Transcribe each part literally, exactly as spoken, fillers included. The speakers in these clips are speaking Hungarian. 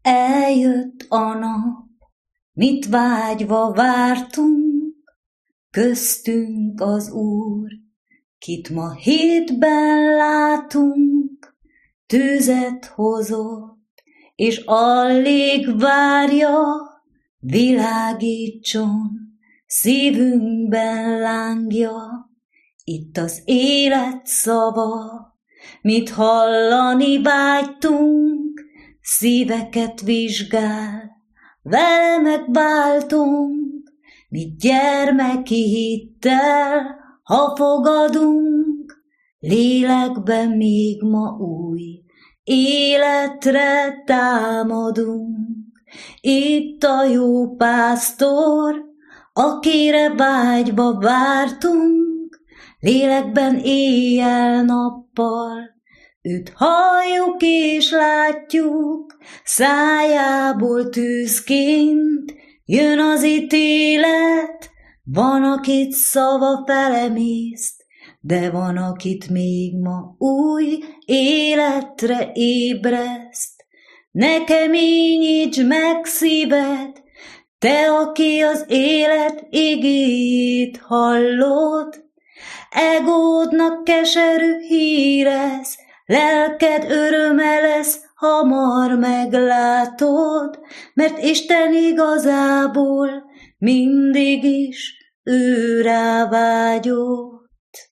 Eljött a nap, mit vágyva vártunk, köztünk az Úr, kit ma hétben látunk, tüzet hozott, és alig várja, világítson szívünkben lángja. Itt az élet szava, mit hallani vágytunk, szíveket vizsgál, vele megváltunk, mit gyermeki hittel, ha fogadunk, lélekben még ma új életre támadunk. Itt a jó pásztor, akire vágyva vártunk, lélekben éjjel-nappal, őt halljuk és látjuk, szájából tűzként jön az ítélet. Van, akit szava felemészt, de van, akit még ma új életre ébreszt. Ne keményíts meg szíved, te, aki az élet igéjét hallod, egódnak keserű hírez, lelked öröme lesz, hamar meglátod, mert Isten igazából mindig is őrá vágyott.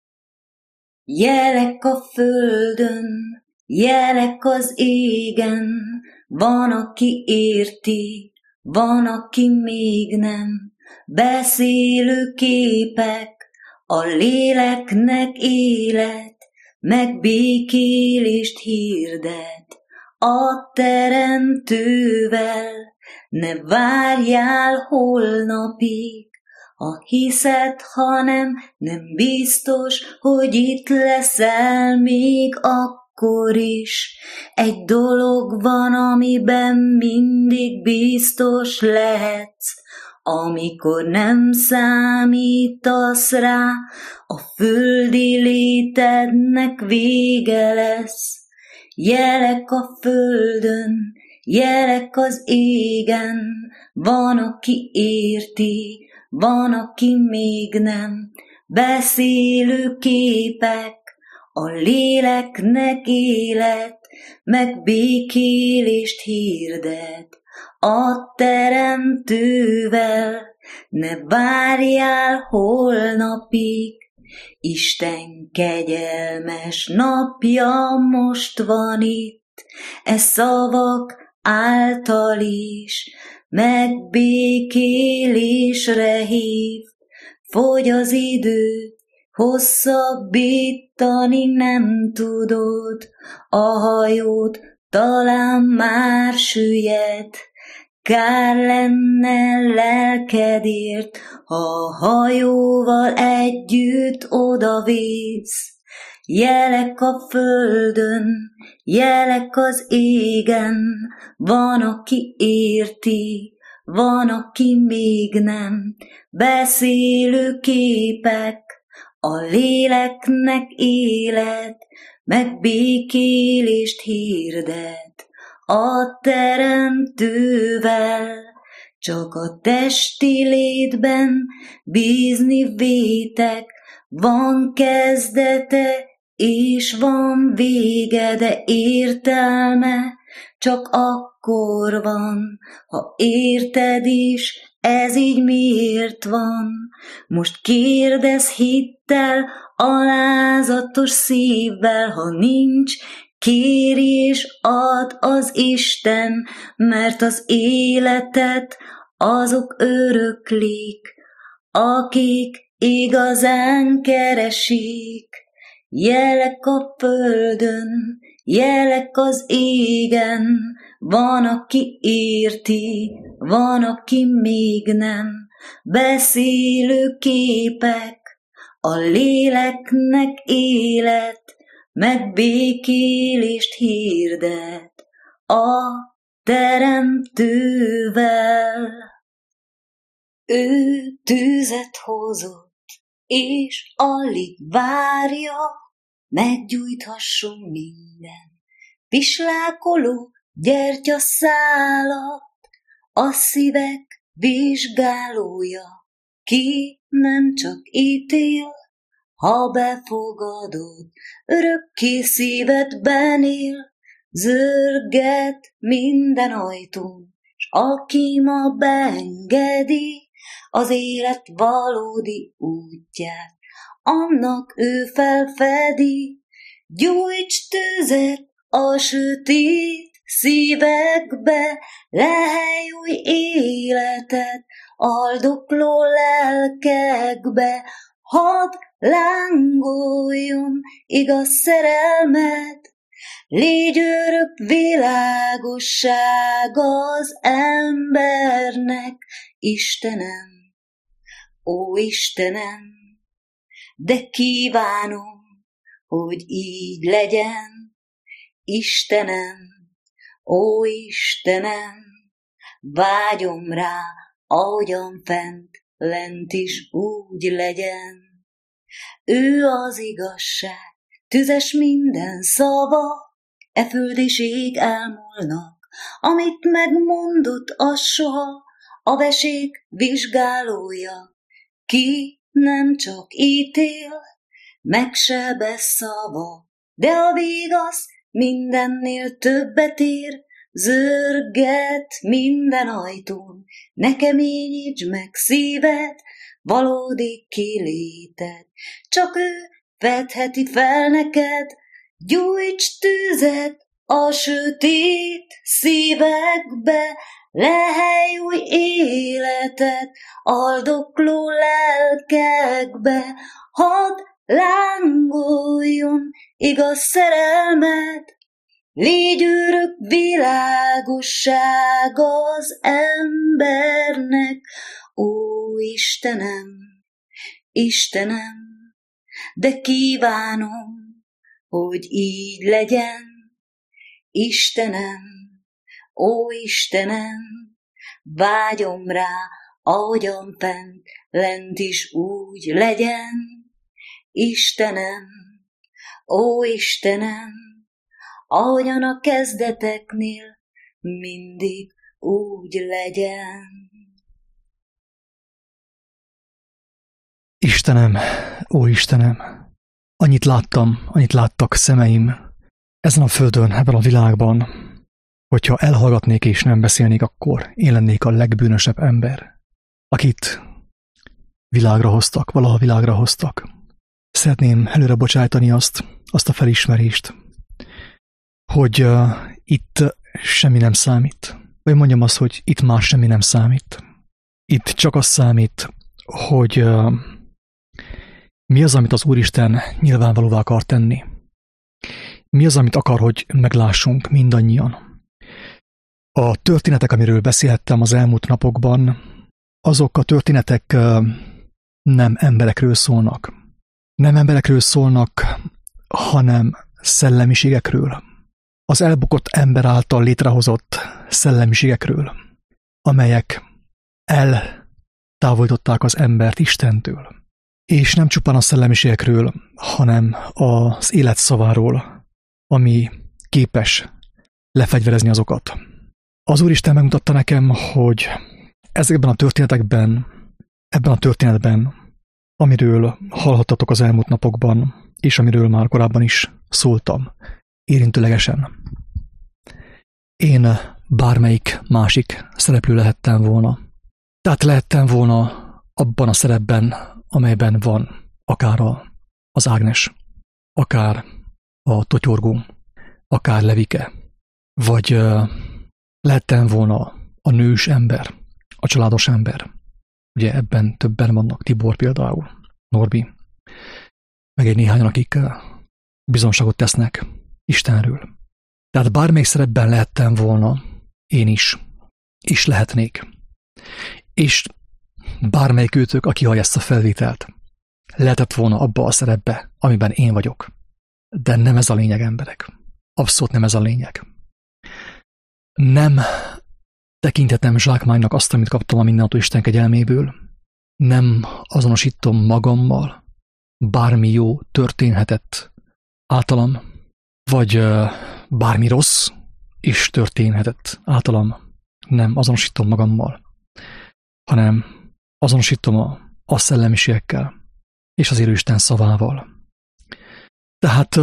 Jelek a földön, jelek az égen, van, aki érti, van, aki még nem, beszélő képek, a léleknek élet, megbékélést hirdet a teremtővel. Ne várjál holnapig, ha hiszed, hanem nem biztos, hogy itt leszel még akkor is. Egy dolog van, amiben mindig biztos lehetsz, amikor nem számítasz rá, a földi létednek vége lesz. Jelek a földön, jelek az égen, van, aki érti, van, aki még nem, beszélő képek, a léleknek élet, megbékélést hirdet a teremtővel. Ne várjál holnapig, Isten kegyelmes napja most van itt, e szavak által is megbékélésre hív. Fogy az idő, hosszabbítani nem tudod, a hajót talán már süllyed. Kár lenne lelkedért, ha a hajóval együtt odavész. Jelek a földön, jelek az égen, van, aki érti, van, aki még nem, beszélő képek, a léleknek élet, megbékélést hirdet a teremtővel. Csak a testi létben bízni vétek, van kezdete és van vége, de értelme csak akkor van, ha érted is, ez így miért van. Most kérdezz hittel, alázatos szívvel, ha nincs, kérj és add az Isten, mert az életet azok öröklik, akik igazán keresik. Jelek a földön, jelek az égen, van, aki érti, van, aki még nem, beszélő képek, a léleknek élet, megbékélést hirdet a teremtővel. Ő tüzet hozott, és alig várja, meggyújthasson minden pislákoló gyertyaszálat, a szívek vizsgálója, ki nem csak ítél, ha befogadod, örökké szívedben él, zörget minden ajtón, s aki ma beengedi az élet valódi útját, annak ő felfedi. Gyújts tüzet a sötét szívekbe, lehely új életet haldokló lelkekbe, hadd lángoljon igaz szerelmet, légy örök világosság az embernek. Istenem, ó Istenem, de kívánom, hogy így legyen. Istenem, ó Istenem, vágyom rá, ahogyan fent, lent is úgy legyen. Ő az igazság, tüzes minden szava, e föld és ég elmúlnak, amit megmondott, az soha, a vesék vizsgálója, ki nem csak ítél, megsebez szava, de a vigasz mindennél többet ér, zörget minden ajtón, ne keményítsd meg szíved, valódi kiléted, csak ő fedheti fel neked. Gyújts tüzet a sötét szívekbe, lehely új életet haldokló lelkekbe, hadd lángoljon igaz szerelmet, légy örök világosság az embernek. Ó Istenem, Istenem, de kívánom, hogy így legyen. Istenem, ó Istenem, vágyom rá, ahogyan fent, lent is úgy legyen. Istenem, ó Istenem, ahogyan a kezdeteknél mindig úgy legyen. Istenem, ó Istenem, annyit láttam, annyit láttak szemeim ezen a földön, ebben a világban, hogyha elhallgatnék és nem beszélnék, akkor én lennék a legbűnösebb ember, akit világra hoztak, valaha világra hoztak. Szeretném előre bocsájtani azt, azt a felismerést, hogy uh, itt semmi nem számít. Vagy mondjam azt, hogy itt már semmi nem számít. Itt csak az számít, hogy uh, mi az, amit az Úristen nyilvánvalóvá akar tenni. Mi az, amit akar, hogy meglássunk mindannyian. A történetek, amiről beszélhettem az elmúlt napokban, azok a történetek uh, nem emberekről szólnak. Nem emberekről szólnak, hanem szellemiségekről. Az elbukott ember által létrehozott szellemiségekről, amelyek eltávolították az embert Istentől. És nem csupán a szellemiségekről, hanem az élet szaváról, ami képes lefegyverezni azokat. Az Úristen megmutatta nekem, hogy ezekben a történetekben, ebben a történetben, amiről hallhattatok az elmúlt napokban, és amiről már korábban is szóltam, érintőlegesen. Én bármelyik másik szereplő lehettem volna. Tehát lehettem volna abban a szerepben, amelyben van akár a, az Ágnes, akár a Totyorgó, akár Levike, vagy uh, lehettem volna a nős ember, a családos ember. Ugye ebben többen vannak, Tibor például, Norbi, meg egy néhányan, akik uh, bizonságot tesznek Istenről. Tehát bármelyik szerepben lehettem volna én is, és lehetnék. És bármelyik őtök, aki hallja ezt a felvételt, lehetett volna abba a szerepbe, amiben én vagyok. De nem ez a lényeg, emberek. Abszolút nem ez a lényeg. Nem tekintetem zsákmánynak azt, amit kaptam a mindenható Isten kegyelméből. Nem azonosítom magammal. Bármi jó történhetett általam, vagy uh, bármi rossz, is történhetett általam. Nem azonosítom magammal, hanem azonosítom a, a szellemiségekkel és az élő Isten szavával. Tehát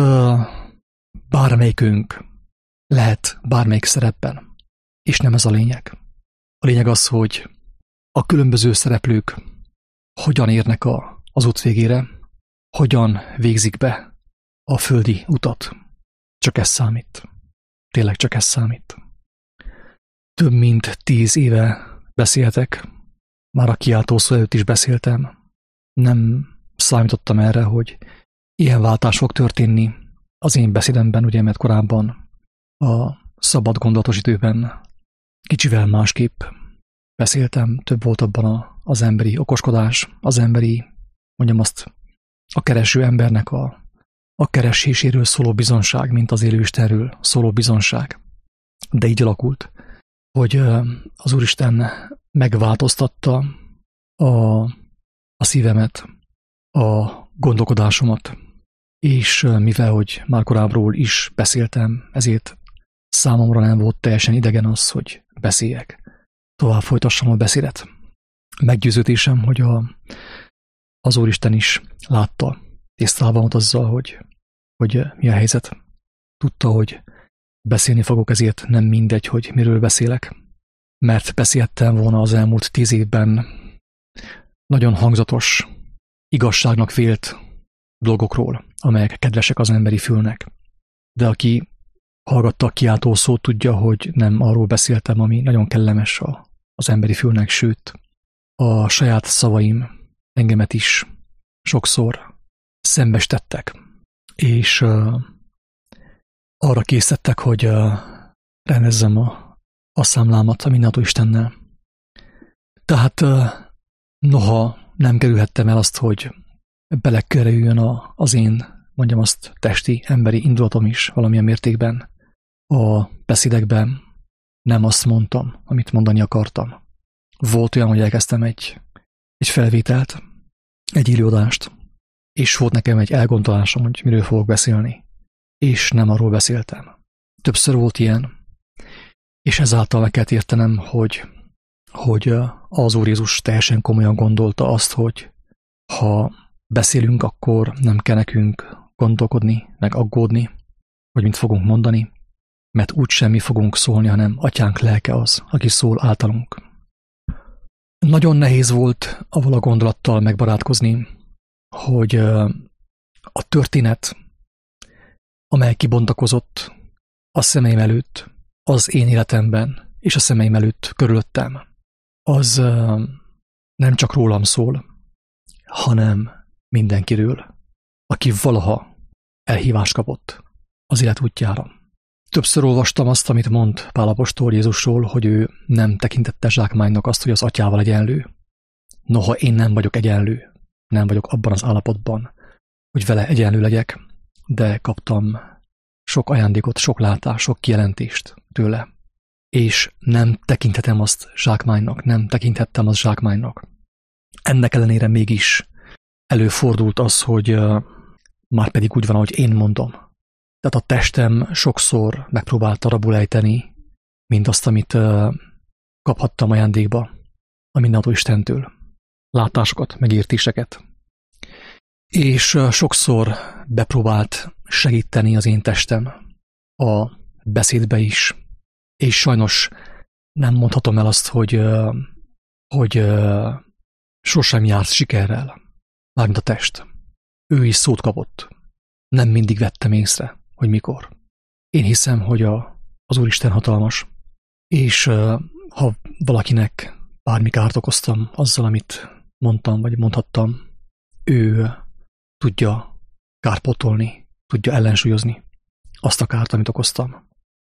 bármelyikünk lehet bármelyik szerepben, és nem ez a lényeg. A lényeg az, hogy a különböző szereplők hogyan érnek a, az út végére, hogyan végzik be a földi utat. Csak ez számít. Tényleg csak ez számít. Több mint tíz éve beszéltek, már a kiáltószó előtt is beszéltem. Nem számítottam erre, hogy ilyen váltás fog történni az én beszédemben, ugye, mert korábban a szabad gondolatos időben kicsivel másképp beszéltem, több volt abban a, az emberi okoskodás, az emberi, mondjam azt, a kereső embernek a, a kereséséről szóló bizonság, mint az élő Istenről szóló bizonság. De így alakult, hogy az Úristen megváltoztatta a, a szívemet, a gondolkodásomat, és mivel, hogy már korábbról is beszéltem, ezért számomra nem volt teljesen idegen az, hogy beszéljek. Tovább folytassam a beszédet. Meggyőződésem, hogy a, az Úristen is látta, tisztában volt azzal, hogy, hogy mi a helyzet. Tudta, hogy beszélni fogok, ezért nem mindegy, hogy miről beszélek, mert beszéltem volna az elmúlt tíz évben nagyon hangzatos, igazságnak vélt dolgokról, amelyek kedvesek az emberi fülnek. De aki hallgatta a kiáltó szót, tudja, hogy nem arról beszéltem, ami nagyon kellemes a, az emberi fülnek, sőt, a saját szavaim engemet is sokszor szembestettek, és uh, arra készítettek, hogy uh, rendezzem a, a számlámat a mindenható Istennel. Tehát uh, noha nem kerülhettem el azt, hogy belekerüljön a, az én, mondjam azt, testi, emberi indulatom is valamilyen mértékben a beszédekben, nem azt mondtam, amit mondani akartam. Volt olyan, hogy elkezdtem egy, egy felvételt, egy előadást, és volt nekem egy elgondolásom, hogy miről fogok beszélni, és nem arról beszéltem. Többször volt ilyen, és ezáltal meg kell értenem, hogy, hogy az Úr Jézus teljesen komolyan gondolta azt, hogy ha beszélünk, akkor nem kell nekünk gondolkodni, meg aggódni, hogy mit fogunk mondani, mert úgy semmi fogunk szólni, hanem Atyánk lelke az, aki szól általunk. Nagyon nehéz volt avval a gondolattal megbarátkozni, hogy a történet, amely kibontakozott a szemeim előtt, az én életemben és a szemeim előtt körülöttem, az nem csak rólam szól, hanem mindenkiről, aki valaha elhívást kapott az élet útjára. Többször olvastam azt, amit mond Pál apostol Jézusról, hogy ő nem tekintette zsákmánynak azt, hogy az atyával egyenlő. Noha én nem vagyok egyenlő, nem vagyok abban az állapotban, hogy vele egyenlő legyek, de kaptam sok ajándékot, sok látást, sok kijelentést tőle. És nem tekinthetem azt zsákmánynak, nem tekinthettem azt zsákmánynak. Ennek ellenére mégis előfordult az, hogy uh, már pedig úgy van, ahogy én mondom. Tehát a testem sokszor megpróbálta rabul ejteni mindazt, amit uh, kaphattam ajándékba a mindenható Istentől. Látásokat, megértéseket. És uh, sokszor bepróbált segíteni az én testem a beszédbe is. És sajnos nem mondhatom el azt, hogy, uh, hogy uh, sosem járt sikerrel. Mármint a test. Ő is szót kapott. Nem mindig vettem észre, hogy mikor. Én hiszem, hogy a, az Úristen hatalmas, és uh, ha valakinek bármi kárt okoztam azzal, amit mondtam, vagy mondhattam, ő uh, tudja kárpótolni, tudja ellensúlyozni azt a kárt, amit okoztam.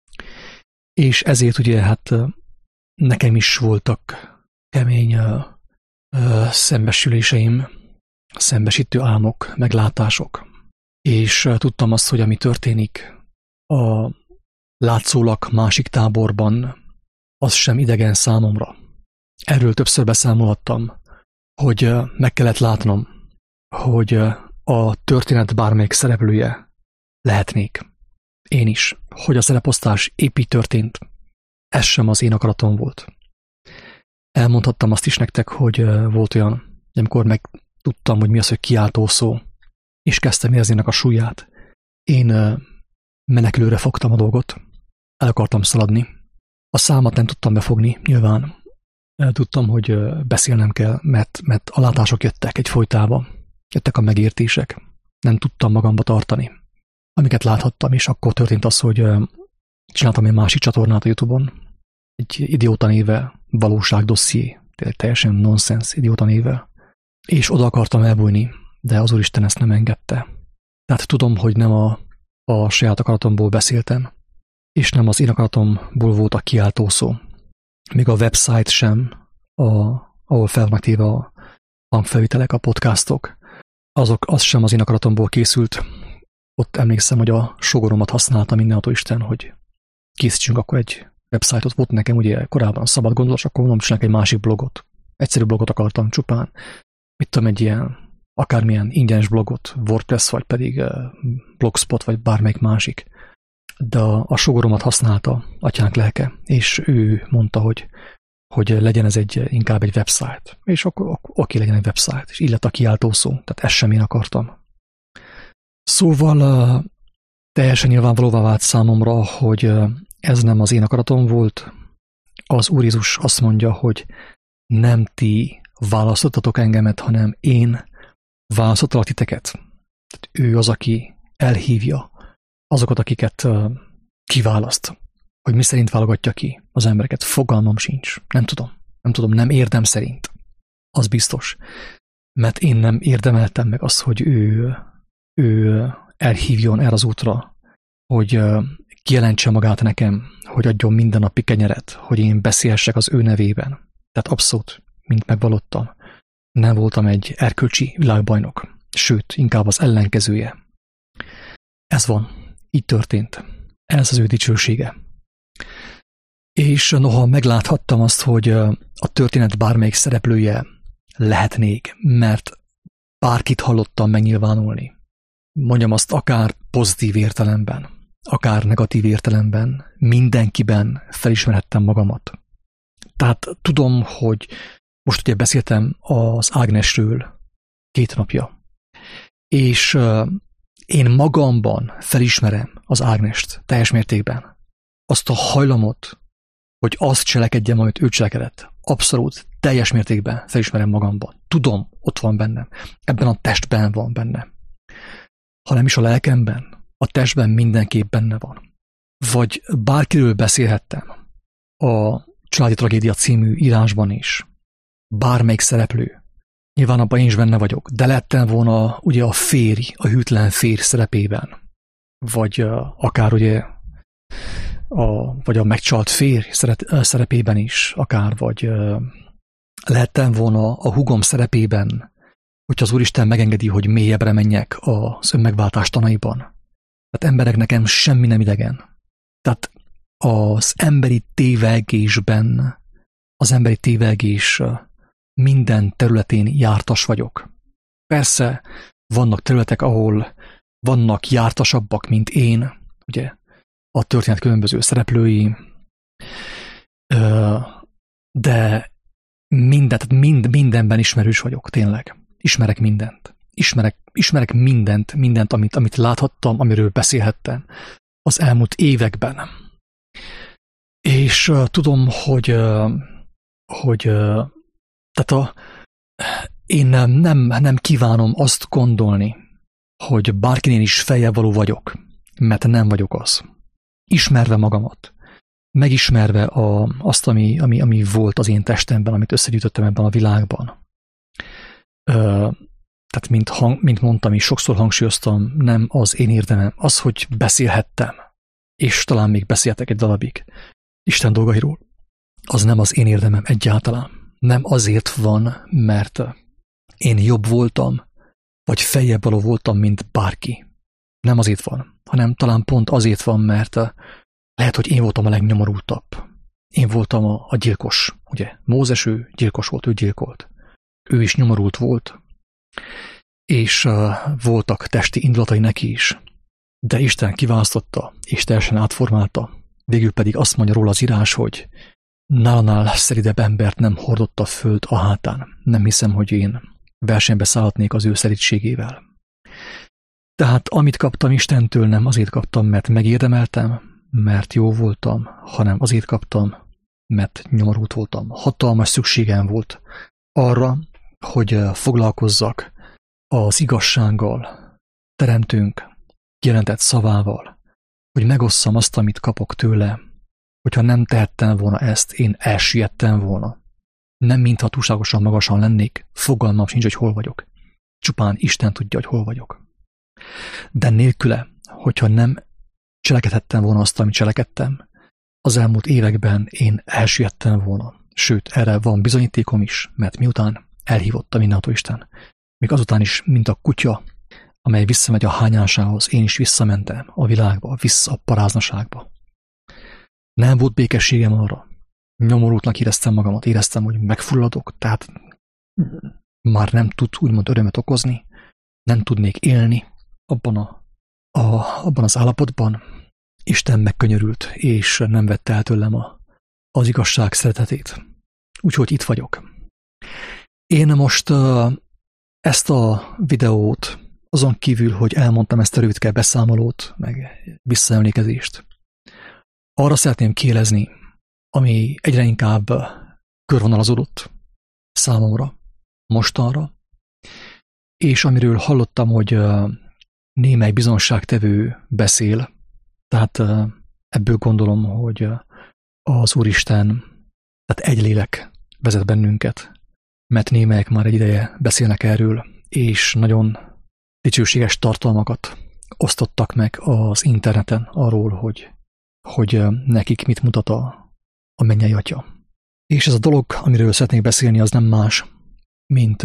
És ezért ugye hát uh, nekem is voltak kemény uh, uh, szembesüléseim, szembesítő álmok, meglátások. És tudtam azt, hogy ami történik a látszólag másik táborban, az sem idegen számomra. Erről többször beszámolhattam, hogy meg kellett látnom, hogy a történet bármelyik szereplője lehetnék. én is, hogy a szereposztás épp így történt. Ez sem az én akaratom volt. Elmondhattam azt is nektek, hogy volt olyan, amikor megtudtam, hogy mi az, hogy kiáltó szó, és kezdtem érzni ennek a súlyát. Én menekülőre fogtam a dolgot, el akartam szaladni. A számat nem tudtam befogni, nyilván. Tudtam, hogy beszélnem kell, mert, mert a látások jöttek egyfolytában. Jöttek a megértések. Nem tudtam magamba tartani, amiket láthattam, és akkor történt az, hogy csináltam egy másik csatornát a YouTube-on, egy idióta néve valóságdosszié, teljesen nonsens idióta néve, és oda akartam elbújni, de az Úristen ezt nem engedte. Tehát tudom, hogy nem a, a saját akaratomból beszéltem, és nem az én akaratomból volt a kiáltó szó. Még a website sem, a, ahol fel vannak téve a hangfelvételek, a podcastok, azok, az sem az én akaratomból készült. Ott emlékszem, hogy a sógoromat használta mindenható Isten, hogy készítsünk akkor egy website-ot. Volt nekem ugye korábban szabad gondolás, akkor mondom, csinálok egy másik blogot. Egyszerű blogot akartam csupán. Mit tudom, egy ilyen, akármilyen ingyenes blogot, WordPress, vagy pedig uh, Blogspot, vagy bármelyik másik. De a, a sógoromat használta atyánk lelke, és ő mondta, hogy, hogy legyen ez egy, inkább egy website. És akkor ok, oké, legyen egy website. És így lett a kiáltó szó. Tehát ezt sem én akartam. Szóval uh, teljesen nyilvánvalóvá vált számomra, hogy uh, ez nem az én akaratom volt. Az Úr Jézus azt mondja, hogy nem ti választottatok engemet, hanem én választottalak titeket. Tehát ő az, aki elhívja azokat, akiket uh, kiválaszt. Hogy mi szerint válogatja ki az embereket. Fogalmam sincs. Nem tudom. Nem tudom, nem érdem szerint. Az biztos. Mert én nem érdemeltem meg azt, hogy ő, ő elhívjon erre az útra, hogy uh, kijelentse magát nekem, hogy adjon mindennapi kenyeret, hogy én beszélhessek az ő nevében. Tehát abszolút, mint megvallottam, nem voltam egy erkölcsi világbajnok, sőt, inkább az ellenkezője. Ez van, így történt. Ez az ő dicsősége. És noha megláthattam azt, hogy a történet bármelyik szereplője lehetnék, mert bárkit hallottam megnyilvánulni. Mondjam azt akár pozitív értelemben, akár negatív értelemben, mindenkiben felismerhettem magamat. Tehát tudom, hogy most ugye beszéltem az Ágnesről két napja, és én magamban felismerem az Ágnest teljes mértékben. Azt a hajlamot, hogy azt cselekedjem, amit ő cselekedett. Abszolút, teljes mértékben felismerem magamban. Tudom, ott van bennem. Ebben a testben van bennem. Ha nem is a lelkemben, a testben mindenképp benne van. Vagy bárkiről beszélhettem a Családi Tragédia című írásban is. Bármelyik szereplő. Nyilván abban én is benne vagyok, de lettem volna ugye a férj, a hűtlen férj szerepében. Vagy uh, akár ugye a, vagy a megcsalt férj szerepében is, akár, vagy uh, lehettem volna a húgom szerepében, hogyha az Úristen megengedi, hogy mélyebbre menjek az önmegváltás tanaiban. Tehát emberek nekem semmi nem idegen. Tehát az emberi tévegésben, az emberi tévegés minden területén jártas vagyok. Persze vannak területek, ahol vannak jártasabbak, mint én, ugye a történet különböző szereplői, de mindent, mind, mindenben ismerős vagyok, tényleg. Ismerek mindent. Ismerek, ismerek mindent, mindent, amit, amit láthattam, amiről beszélhettem az elmúlt években. És uh, tudom, hogy, uh, hogy uh, tehát a, én nem, nem, nem kívánom azt gondolni, hogy bárkinél is feljebb való vagyok, mert nem vagyok az. Ismerve magamat, megismerve a, azt, ami, ami, ami volt az én testemben, amit összegyűjtöttem ebben a világban. Uh, tehát, mint, hang, mint mondtam, és sokszor hangsúlyoztam, nem az én érdemem, az, hogy beszélhettem, és talán még beszéltek egy darabig Isten dolgairól, az nem az én érdemem egyáltalán. Nem azért van, mert én jobb voltam, vagy feljebb való voltam, mint bárki. Nem azért van, hanem talán pont azért van, mert lehet, hogy én voltam a legnyomorultabb. Én voltam a, a gyilkos, ugye? Mózes, ő gyilkos volt, ő gyilkolt. Ő is nyomorult volt, és uh, voltak testi indulatai neki is. de Isten kiválasztotta, és teljesen átformálta. Végül pedig azt mondja róla az írás, hogy nálanál szelidebb embert nem hordott a föld a hátán. Nem hiszem, hogy én versenybe szállhatnék az ő szelídségével. Tehát amit kaptam Istentől, nem azért kaptam, mert megérdemeltem, mert jó voltam, hanem azért kaptam, mert nyomorult voltam. Hatalmas szükségem volt arra, hogy foglalkozzak az igazsággal, teremtőnk kijelentett szavával, hogy megosszam azt, amit kapok tőle. Hogyha nem tehettem volna ezt, én elsüllyedtem volna. Nem mintha túlságosan magasan lennék, fogalmam sincs, hogy hol vagyok. Csupán Isten tudja, hogy hol vagyok. De nélküle, hogyha nem cselekedhettem volna azt, amit cselekedtem, az elmúlt években én elsüllyedtem volna. Sőt, erre van bizonyítékom is, mert miután elhívott a mindenható Isten, még azután is, mint a kutya, amely visszamegy a hányásához, én is visszamentem a világba, vissza a paráznaságba. Nem volt békességem arra. Nyomorultnak éreztem magamat, éreztem, hogy megfulladok, tehát már nem tud úgymond örömet okozni, nem tudnék élni abban, a, a, abban az állapotban. Isten megkönyörült, és nem vette el tőlem a, az igazság szeretetét. Úgyhogy itt vagyok. Én most uh, ezt a videót, azon kívül, hogy elmondtam ezt a rövidke beszámolót, meg visszaemlékezést, arra szeretném kielezni, ami egyre inkább körvonalazódott számomra, mostanra, és amiről hallottam, hogy némely bizonságtevő beszél, tehát ebből gondolom, hogy az Úristen, tehát egy lélek vezet bennünket, mert némelyek már egy ideje beszélnek erről, és nagyon dicsőséges tartalmakat osztottak meg az interneten arról, hogy, hogy nekik mit mutat a, a mennyei Atya. És ez a dolog, amiről szeretnék beszélni, az nem más, mint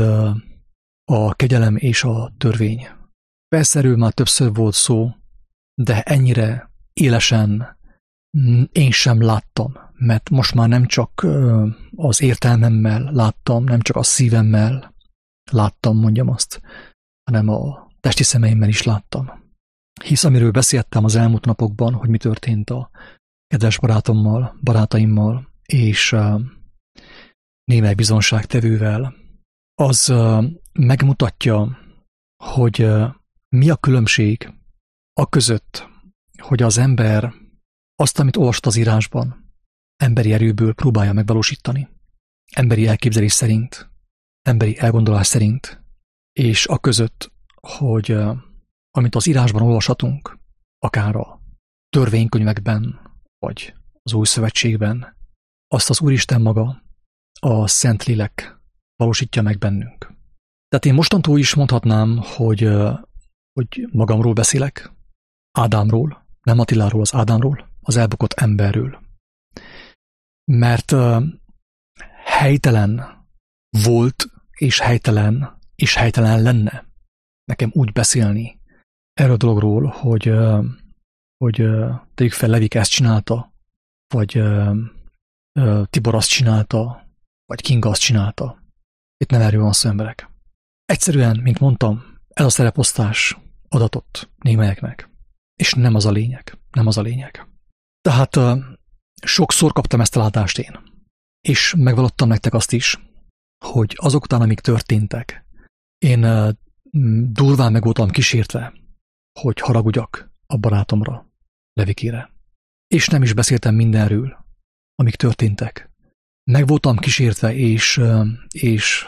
a kegyelem és a törvény. Persze erről már többször volt szó, de ennyire élesen én sem láttam, mert most már nem csak az értelmemmel láttam, nem csak a szívemmel láttam, mondjam azt, hanem a testi szemeimmel is láttam. Hisz amiről beszéltem az elmúlt napokban, hogy mi történt a kedves barátommal, barátaimmal, és uh, némely bizonságtevővel, az uh, megmutatja, hogy uh, mi a különbség a között, hogy az ember azt, amit olvasott az írásban, emberi erőből próbálja megvalósítani, emberi elképzelés szerint, emberi elgondolás szerint, és a között, hogy uh, amit az írásban olvashatunk, akár a törvénykönyvekben, vagy az Új Szövetségben, azt az Úristen maga, a Szentlélek valósítja meg bennünk. Tehát én mostantól is mondhatnám, hogy, uh, hogy magamról beszélek, Ádámról, nem Attiláról, az Ádámról, az elbukott emberről. Mert uh, helytelen volt, és helytelen, és helytelen lenne nekem úgy beszélni erről a dologról, hogy, hogy tegyük fel, Levik ezt csinálta, vagy Tibor azt csinálta, vagy Kinga azt csinálta. Itt nem erről van szó, emberek. Egyszerűen, mint mondtam, ez a szereposztás adatott némelyeknek. És nem az a lényeg. Nem az a lényeg. Tehát sokszor kaptam ezt a látást én. És megvallottam nektek azt is, hogy azok után, amik történtek, én durván meg voltam kísértve, hogy haragudjak a barátomra, Levikére. És nem is beszéltem mindenről, amik történtek. Meg voltam kísértve, és, és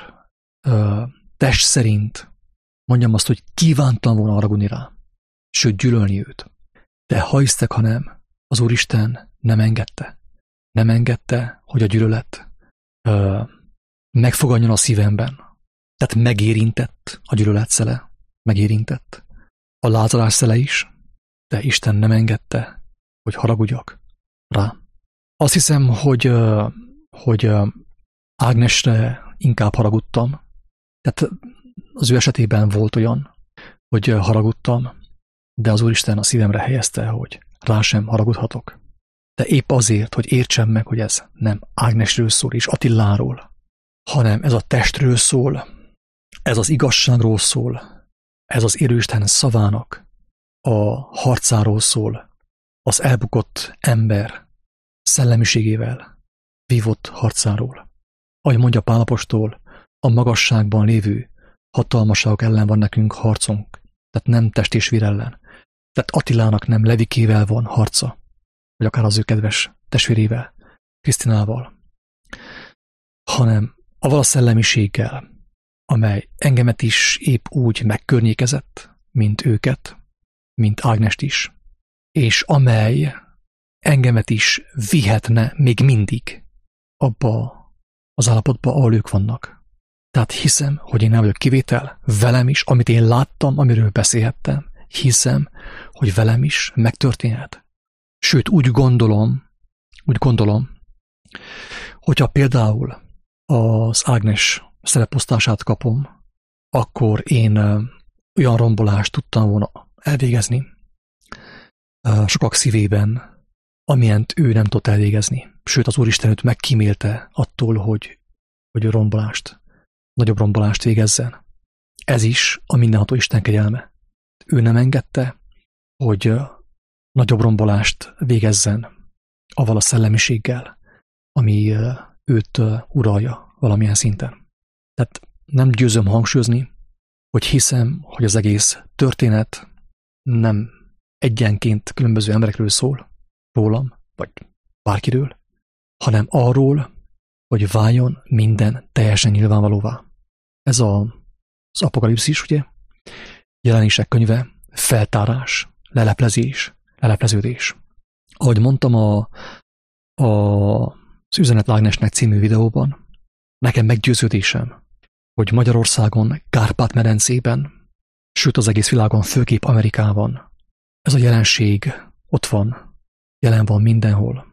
test szerint mondjam azt, hogy kívántam volna haragudni rá, sőt gyűlölni őt. De ha hisztek, ha nem, az Úristen nem engedte. Nem engedte, hogy a gyűlölet ö, megfogadjon a szívemben. Tehát megérintett a gyűlölet szele, megérintett. A lázadás szele is, de Isten nem engedte, hogy haragudjak rá. Azt hiszem, hogy, hogy Ágnesre inkább haragudtam. Tehát az ő esetében volt olyan, hogy haragudtam, de az Úristen a szívemre helyezte, hogy rá sem haragudhatok. De épp azért, hogy értsem meg, hogy ez nem Ágnesről szól és Attiláról, hanem ez a testről szól, ez az igazságról szól, ez az élő Isten szavának a harcáról szól, az elbukott ember szellemiségével vívott harcáról. Ahogy mondja Pál apostol, a magasságban lévő hatalmaságok ellen van nekünk harcunk, tehát nem test és vér ellen. Tehát Attilának nem Levikével van harca, vagy akár az ő kedves testvérével, Krisztinával, hanem avval a szellemiséggel, amely engemet is épp úgy megkörnyékezett, mint őket, mint Ágnest is, és amely engemet is vihetne még mindig abba az állapotba, ahol ők vannak. Tehát hiszem, hogy én nem vagyok kivétel, velem is, amit én láttam, amiről beszélhettem, hiszem, hogy velem is megtörténhet. Sőt, úgy gondolom, úgy gondolom, hogyha például az Ágnes szereposztását kapom, akkor én olyan rombolást tudtam volna elvégezni sokak szívében, amilyent ő nem tudott elvégezni. Sőt, az Úristen őt megkímélte attól, hogy, hogy rombolást, nagyobb rombolást végezzen. Ez is a mindenható Isten kegyelme. Ő nem engedte, hogy nagyobb rombolást végezzen avval a szellemiséggel, ami őt uralja valamilyen szinten. Tehát nem győzöm hangsúlyozni, hogy hiszem, hogy az egész történet nem egyenként különböző emberekről szól, rólam, vagy bárkiről, hanem arról, hogy váljon minden teljesen nyilvánvalóvá. Ez a, az apokalipszis, ugye? Jelenések könyve, feltárás, leleplezés, lelepleződés. Ahogy mondtam a, a, az Üzenet Ágnesnek című videóban, nekem meggyőződésem, hogy Magyarországon, Kárpát-medencében, sőt az egész világon, főképp Amerikában ez a jelenség ott van, jelen van mindenhol.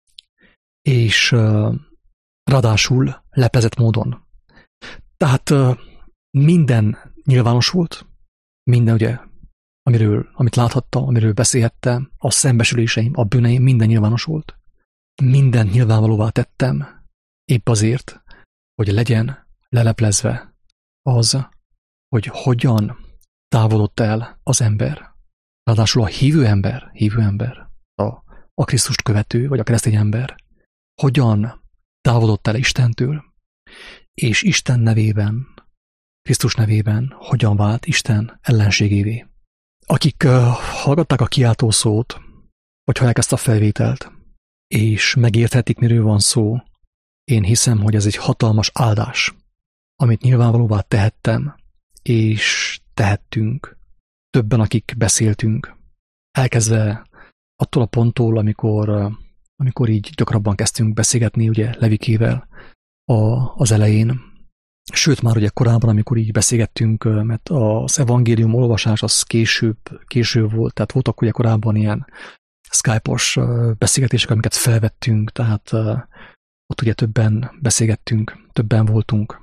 És uh, ráadásul leplezett módon. Tehát uh, minden nyilvános volt, minden ugye, amiről, amit láthattam, amiről beszélhettem, a szembesüléseim, a bűneim, minden nyilvános volt. Minden nyilvánvalóvá tettem, épp azért, hogy legyen leleplezve az, hogy hogyan távolodott el az ember. Ráadásul a hívő ember, hívő ember, a, a Krisztust követő, vagy a keresztény ember, hogyan távolodott el Istentől, és Isten nevében, Krisztus nevében hogyan vált Isten ellenségévé. Akik uh, hallgatták a kiáltó szót, vagy hallják ezt a felvételt, és megérthetik, miről van szó, én hiszem, hogy ez egy hatalmas áldás, amit nyilvánvalóvá tehettem, és tehettünk többen, akik beszéltünk. Elkezdve attól a ponttól, amikor, amikor így gyakrabban kezdtünk beszélgetni, ugye Levikével a, az elején. Sőt, már ugye korábban, amikor így beszélgettünk, mert az evangélium olvasás az később, később volt, tehát voltak ugye korábban ilyen Skype-os beszélgetések, amiket felvettünk, tehát ott ugye többen beszélgettünk, többen voltunk.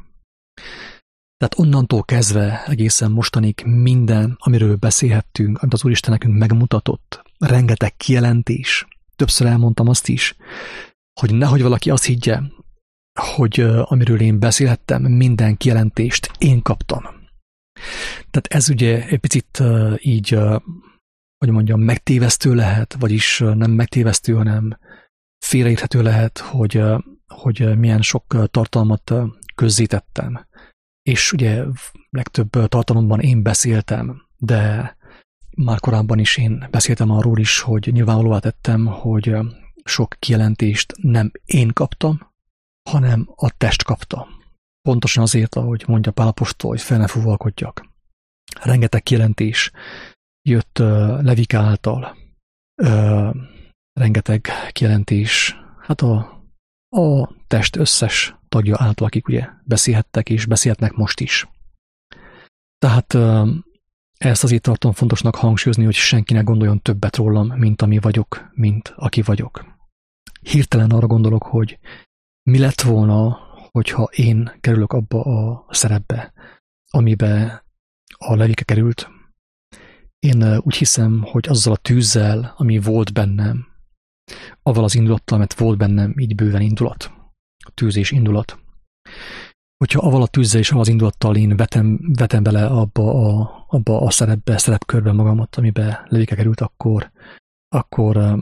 Tehát onnantól kezdve egészen mostanig minden, amiről beszélhettünk, amit az Úristen nekünk megmutatott, rengeteg kijelentés. Többször elmondtam azt is, hogy nehogy valaki azt higgye, hogy uh, amiről én beszélhettem, minden kijelentést én kaptam. Tehát ez ugye egy picit uh, így, uh, hogy mondjam, megtévesztő lehet, vagyis uh, nem megtévesztő, hanem félreérthető lehet, hogy, uh, hogy uh, milyen sok uh, tartalmat uh, közzétettem. És ugye legtöbb tartalomban én beszéltem, de már korábban is én beszéltem arról is, hogy nyilvánvalóvá tettem, hogy sok kijelentést nem én kaptam, hanem a test kapta. Pontosan azért, ahogy mondja Pál apostol, hogy fel ne fuvalkodjak. Rengeteg kijelentés jött uh, Levike által. Uh, rengeteg kijelentés, hát a, a test összes tagja által, akik ugye beszélhettek és beszélhetnek most is. Tehát uh, ezt azért tartom fontosnak hangsúlyozni, hogy senkinek gondoljon többet rólam, mint ami vagyok, mint aki vagyok. Hirtelen arra gondolok, hogy mi lett volna, hogyha én kerülök abba a szerepbe, amibe a Levike került. Én úgy hiszem, hogy azzal a tűzzel, ami volt bennem, avval az indulattal, mert volt bennem így bőven indulat, tűz és indulat. Hogyha avval a tűzzel és avval az indulattal én vetem, vetem bele abba a abba a szerepbe, szerepkörbe magamat, amiben Levike került, akkor, akkor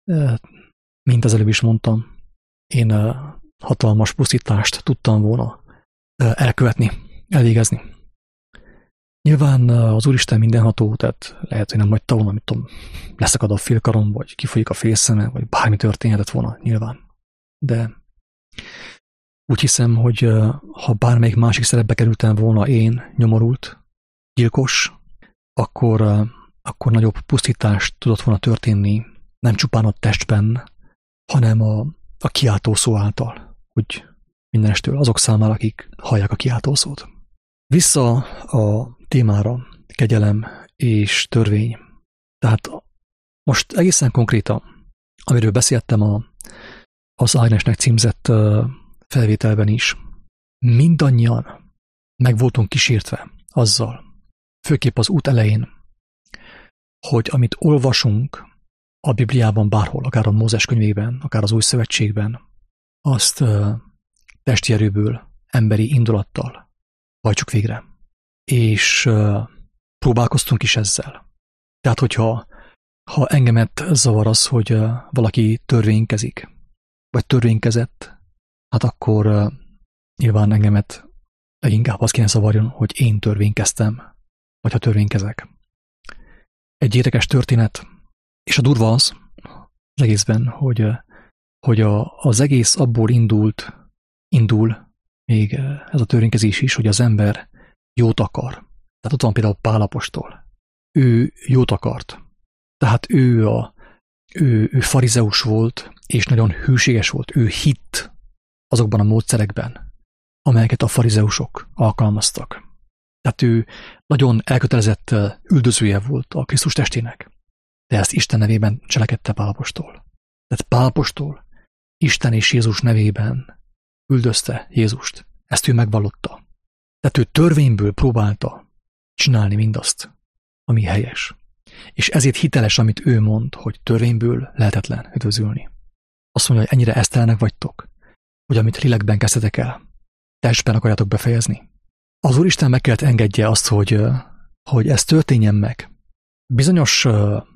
mint az előbb is mondtam, én hatalmas pusztítást tudtam volna elkövetni, elvégezni. Nyilván az Úristen mindenható, tehát lehet, hogy nem hagyta volna, mit tudom, leszakad a félkarom, vagy kifolyik a félszeme, vagy bármi történhetett volna, nyilván. De úgy hiszem, hogy ha bármelyik másik szerepbe kerültem volna én, nyomorult, gyilkos, akkor, akkor nagyobb pusztítást tudott volna történni, nem csupán a testben, hanem a, a kiáltószó által, hogy mindenestől azok számára, akik hallják a kiáltószót. Vissza a témára, kegyelem és törvény. Tehát most egészen konkrétan, amiről beszéltem a, az Ágnesnek címzett felvételben is, mindannyian meg voltunk kísértve azzal, főképp az út elején, hogy amit olvasunk a Bibliában bárhol, akár a Mózes könyvében, akár az Új Szövetségben, azt uh, testi erőből, emberi indulattal hajtsuk végre. És uh, próbálkoztunk is ezzel. Tehát, hogyha ha engemet zavar az, hogy uh, valaki törvénykezik, vagy törvénykezett, hát akkor uh, nyilván engemet leginkább az kéne zavarjon, hogy én törvénykeztem, vagy ha törvénykezek. Egy érdekes történet, és a durva az, az egészben, hogy, hogy a, az egész abból indult, indul még ez a törvénykezés is, hogy az ember jót akar. Tehát ott van például Pál apostol. Ő jót akart. Tehát ő, a, ő, ő farizeus volt, és nagyon hűséges volt. Ő hitt azokban a módszerekben, amelyeket a farizeusok alkalmaztak. Tehát ő nagyon elkötelezett üldözője volt a Krisztus testének. De ezt Isten nevében cselekedte Pál apostol. Tehát Pál apostol Isten és Jézus nevében üldözte Jézust. Ezt ő megvallotta. Tehát ő törvényből próbálta csinálni mindazt, ami helyes. És ezért hiteles, amit ő mond, hogy törvényből lehetetlen üdvözülni. Azt mondja, hogy ennyire esztelenek vagytok, hogy amit lélekben kezdtetek el, testben akarjátok befejezni. Az Úristen meg kellett engedje azt, hogy, hogy ez történjen meg. Bizonyos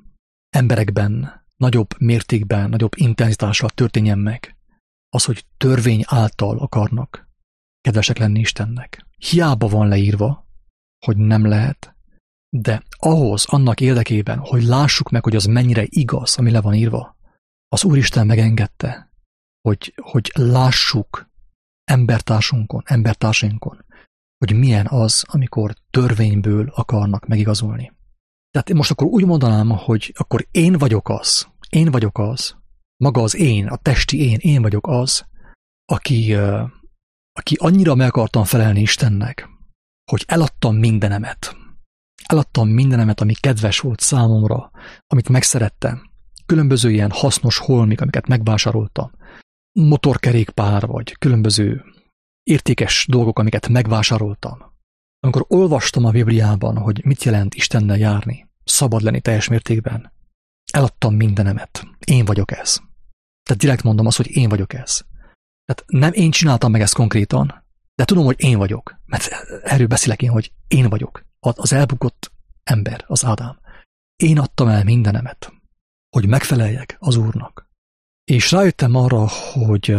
emberekben nagyobb mértékben, nagyobb intenzitással történjen meg az, hogy törvény által akarnak kedvesek lenni Istennek. Hiába van leírva, hogy nem lehet, de ahhoz, annak érdekében, hogy lássuk meg, hogy az mennyire igaz, ami le van írva, az Úristen megengedte, hogy, hogy lássuk embertársunkon, embertársainkon, hogy milyen az, amikor törvényből akarnak megigazolni. Tehát most akkor úgy mondanám, hogy akkor én vagyok az, én vagyok az, maga az én, a testi én, én vagyok az, aki, aki annyira meg akartam felelni Istennek, hogy eladtam mindenemet. Eladtam mindenemet, ami kedves volt számomra, amit megszerettem. Különböző ilyen hasznos holmik, amiket megvásároltam. Motorkerékpár, vagy különböző értékes dolgok, amiket megvásároltam. Amikor olvastam a Bibliában, hogy mit jelent Istennel járni, szabad lenni teljes mértékben, eladtam mindenemet. Én vagyok ez. Tehát direkt mondom azt, hogy én vagyok ez. Tehát nem én csináltam meg ezt konkrétan, de tudom, hogy én vagyok. Mert erről beszélek én, hogy én vagyok. Az elbukott ember, az Ádám. Én adtam el mindenemet, hogy megfeleljek az Úrnak. És rájöttem arra, hogy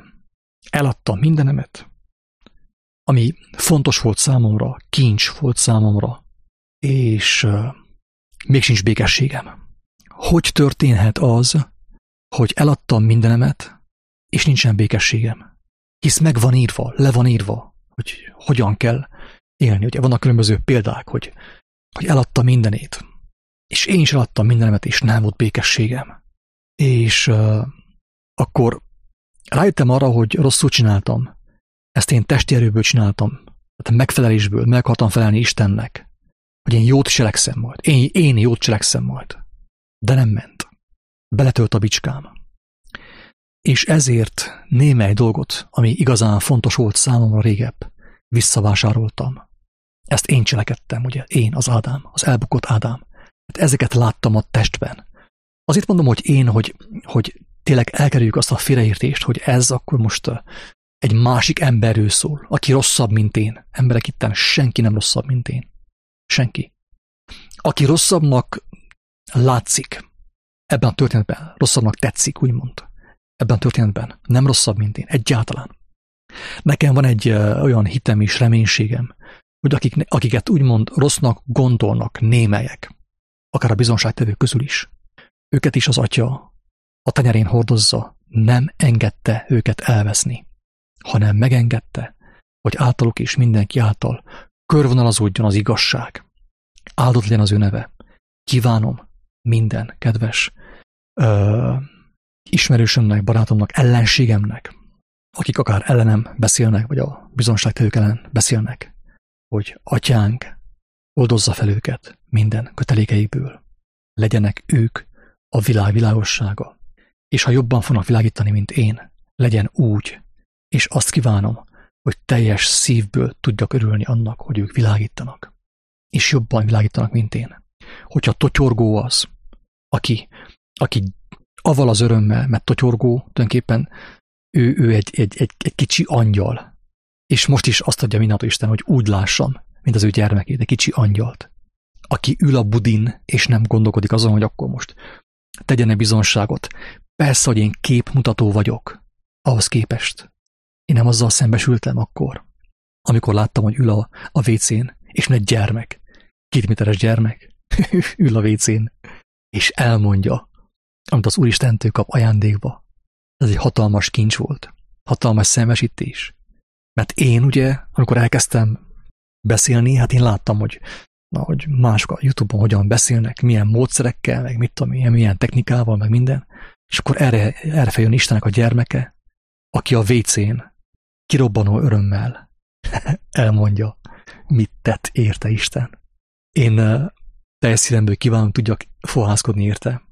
eladtam mindenemet, ami fontos volt számomra, kincs volt számomra, és még sincs békességem. Hogy történhet az, hogy eladtam mindenemet, és nincsen békességem? Hisz meg van írva, le van írva, hogy hogyan kell élni. Ugye vannak különböző példák, hogy, hogy eladtam mindenét, és én is eladtam mindenemet, és nem volt békességem. És uh, akkor rájöttem arra, hogy rosszul csináltam. Ezt én testi erőből csináltam. Tehát megfelelésből, meg akartam felelni Istennek, hogy én jót cselekszem majd. Én, én jót cselekszem majd. De nem ment. Beletölt a bicskám. És ezért némely dolgot, ami igazán fontos volt számomra régebb, visszavásároltam. Ezt én cselekedtem, ugye? Én, az Ádám, az elbukott Ádám. Hát ezeket láttam a testben. Azért mondom, hogy én, hogy, hogy tényleg elkerüljük azt a félreértést, hogy ez akkor most egy másik emberről szól, aki rosszabb, mint én. Emberek itten senki nem rosszabb, mint én. Senki. aki rosszabbnak látszik ebben a történetben, rosszabbnak tetszik, úgymond, ebben a történetben, nem rosszabb, mint én, egyáltalán. Nekem van egy olyan hitem és reménységem, hogy akik, akiket úgymond rossznak gondolnak némelyek, akár a bizonságtevők közül is, őket is az Atya a tenyerén hordozza, nem engedte őket elveszni, hanem megengedte, hogy általuk és mindenki által körvonalazódjon az igazság. Áldott legyen az ő neve. Kívánom minden kedves ö, ismerősömnek, barátomnak, ellenségemnek, akik akár ellenem beszélnek, vagy a bizonságtevők ellen beszélnek, hogy Atyánk oldozza fel őket minden kötelékeikből. Legyenek ők a világ világossága, és ha jobban fognak világítani, mint én, legyen úgy, és azt kívánom, hogy teljes szívből tudjak örülni annak, hogy ők világítanak, és jobban világítanak, mint én. Hogyha totyorgó az, aki, aki avval az örömmel, mert totyorgó, tulajdonképpen ő, ő egy, egy, egy, egy kicsi angyal, és most is azt adja mindentől Isten, hogy úgy lássam, mint az ő gyermekét, egy kicsi angyalt, aki ül a budin, és nem gondolkodik azon, hogy akkor most tegyen-e bizonságot. Persze, hogy én képmutató vagyok, ahhoz képest. Én nem azzal szembesültem akkor, amikor láttam, hogy ül a, a vécén, és egy gyermek, két méteres gyermek, ül a vécén, és elmondja, amit az Úristentől kap ajándékba. Ez egy hatalmas kincs volt, hatalmas szembesítés. Mert én ugye, amikor elkezdtem beszélni, hát én láttam, hogy, na, hogy mások a YouTube-on hogyan beszélnek, milyen módszerekkel, meg mit tudom, milyen, milyen technikával, meg minden. És akkor erre, erre feljön Istennek a gyermeke, aki a vécén kirobbanó örömmel elmondja, mit tett érte Isten. Én uh, teljes szívemből kívánom, tudjak fohászkodni érte,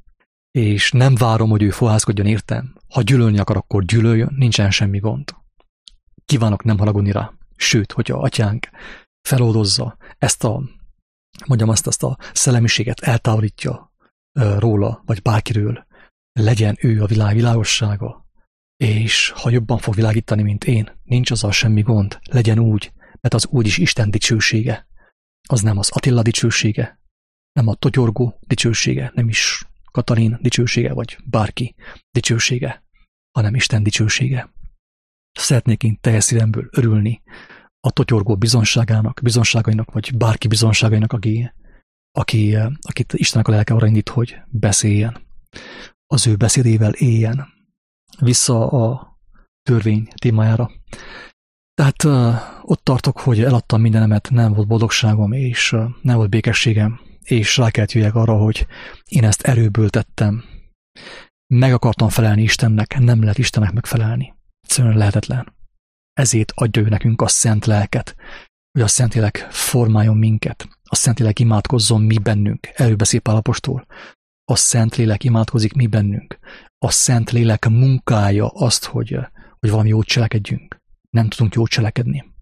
és nem várom, hogy ő fohászkodjon értem. Ha gyűlölni akar, akkor gyűlöljön, nincsen semmi gond. Kívánok nem haragudni rá. Sőt, hogyha Atyánk feloldozza ezt a, mondjam azt, azt a szellemiséget, eltávolítja uh, róla, vagy bárkiről, legyen ő a világ világossága, és ha jobban fog világítani, mint én, nincs azzal semmi gond, legyen úgy, mert az úgyis Isten dicsősége. Az nem az Attila dicsősége, nem a totyorgó dicsősége, nem is Katalin dicsősége, vagy bárki dicsősége, hanem Isten dicsősége. Szeretnék én teljes szívemből örülni a totyorgó bizonságának, bizonságainak, vagy bárki bizonságainak, aki, aki, akit Istennek a lelke arra indít, hogy beszéljen. Az ő beszédével éljen. Vissza a törvény témájára. Tehát uh, ott tartok, hogy eladtam mindenemet, nem volt boldogságom, és uh, nem volt békességem, és rá kellett jöjjek arra, hogy én ezt erőből tettem. Meg akartam felelni Istennek, nem lehet Istennek megfelelni. Egyszerűen lehetetlen. Ezért adja ő nekünk a szent lelket, hogy a Szentlélek formáljon minket, a Szentlélek imádkozzon mi bennünk, előbeszél Pál apostol. A Szentlélek imádkozik mi bennünk. A Szentlélek munkája azt, hogy, hogy valami jót cselekedjünk. Nem tudunk jót cselekedni.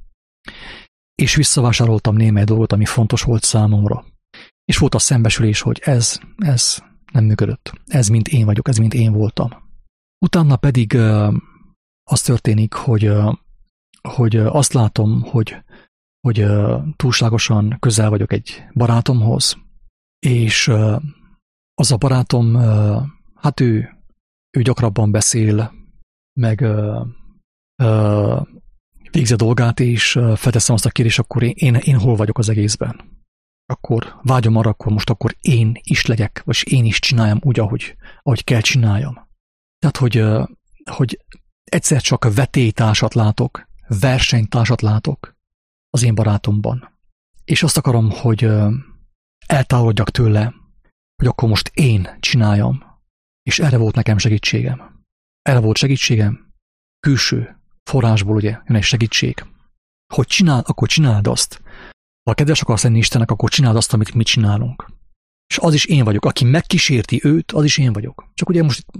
És visszavásároltam némely dolgot, ami fontos volt számomra. És volt a szembesülés, hogy ez, ez nem működött. Ez mint én vagyok, ez mint én voltam. Utána pedig uh, az történik, hogy, uh, hogy uh, azt látom, hogy, hogy uh, túlságosan közel vagyok egy barátomhoz, és uh, az a barátom, uh, hát ő, ő gyakrabban beszél, meg uh, uh, végzi a dolgát, és uh, felteszem azt a kérdést, akkor én, én, én hol vagyok az egészben. Akkor vágyom arra, akkor most akkor én is legyek, vagy én is csináljam úgy, ahogy, ahogy kell csináljam. Tehát, hogy, uh, hogy egyszer csak vetélytársat látok, versenytársat látok az én barátomban. És azt akarom, hogy uh, eltávolodjak tőle, hogy akkor most én csináljam. És erre volt nekem segítségem. Erre volt segítségem, külső forrásból ugye jön egy segítség. Hogy csinál, akkor csináld azt. Ha kedves akarsz lenni Istennek, akkor csináld azt, amit mi csinálunk. És az is én vagyok. Aki megkísérti őt, az is én vagyok. Csak ugye most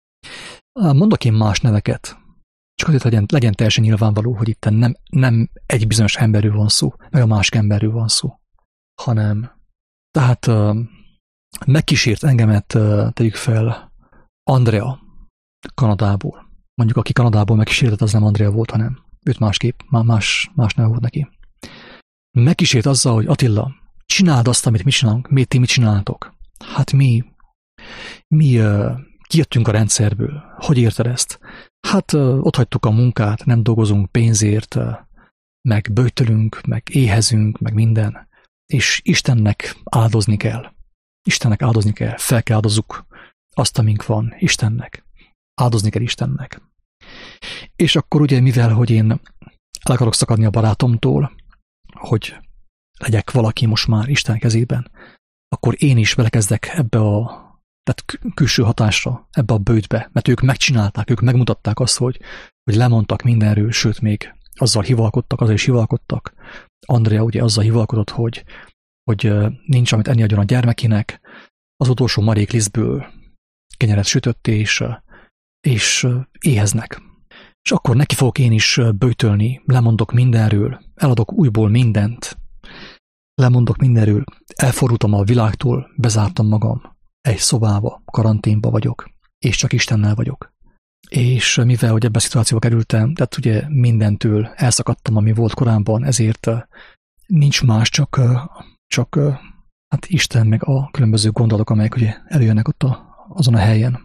mondok én más neveket. Csak azért legyen, legyen teljesen nyilvánvaló, hogy itt nem, nem egy bizonyos emberről van szó, meg a másik emberről van szó, hanem tehát uh, megkísért engemet, uh, tegyük fel, Andrea Kanadából. Mondjuk, aki Kanadából megkísértett, az nem Andrea volt, hanem őt másképp, más, más neve volt neki. Megkísért azzal, hogy Attila, csináld azt, amit mi csinálunk, miért ti mit csináltok? Hát mi, mi uh, kijöttünk a rendszerből. Hogy érted ezt? Hát uh, ott hagytuk a munkát, nem dolgozunk pénzért, uh, meg böjtölünk, meg éhezünk, meg minden. És Istennek áldozni kell. Istennek áldozni kell. Fel kell áldozzuk azt, amink van Istennek. Áldozni kell Istennek. És akkor ugye, mivel, hogy én el akarok szakadni a barátomtól, hogy legyek valaki most már Isten kezében, akkor én is belekezdek ebbe a tehát külső hatásra, ebbe a bőtbe, mert ők megcsinálták, ők megmutatták azt, hogy, hogy lemondtak mindenről, sőt még azzal hivalkodtak, azzal is hivalkodtak. Andrea ugye azzal hivalkodott, hogy, hogy nincs, amit enni adjon a gyermekének, az utolsó marék lisztből kenyeret sütött, és, és éheznek. És akkor neki fogok én is böjtölni, lemondok mindenről, eladok újból mindent, lemondok mindenről, elfordultam a világtól, bezártam magam egy szobába, karanténba vagyok, és csak Istennel vagyok. És mivel, hogy ebben a szituációba kerültem, tehát ugye mindentől elszakadtam, ami volt korábban, ezért nincs más, csak, csak hát Isten meg a különböző gondolatok, amelyek ugye előjönnek ott a, azon a helyen.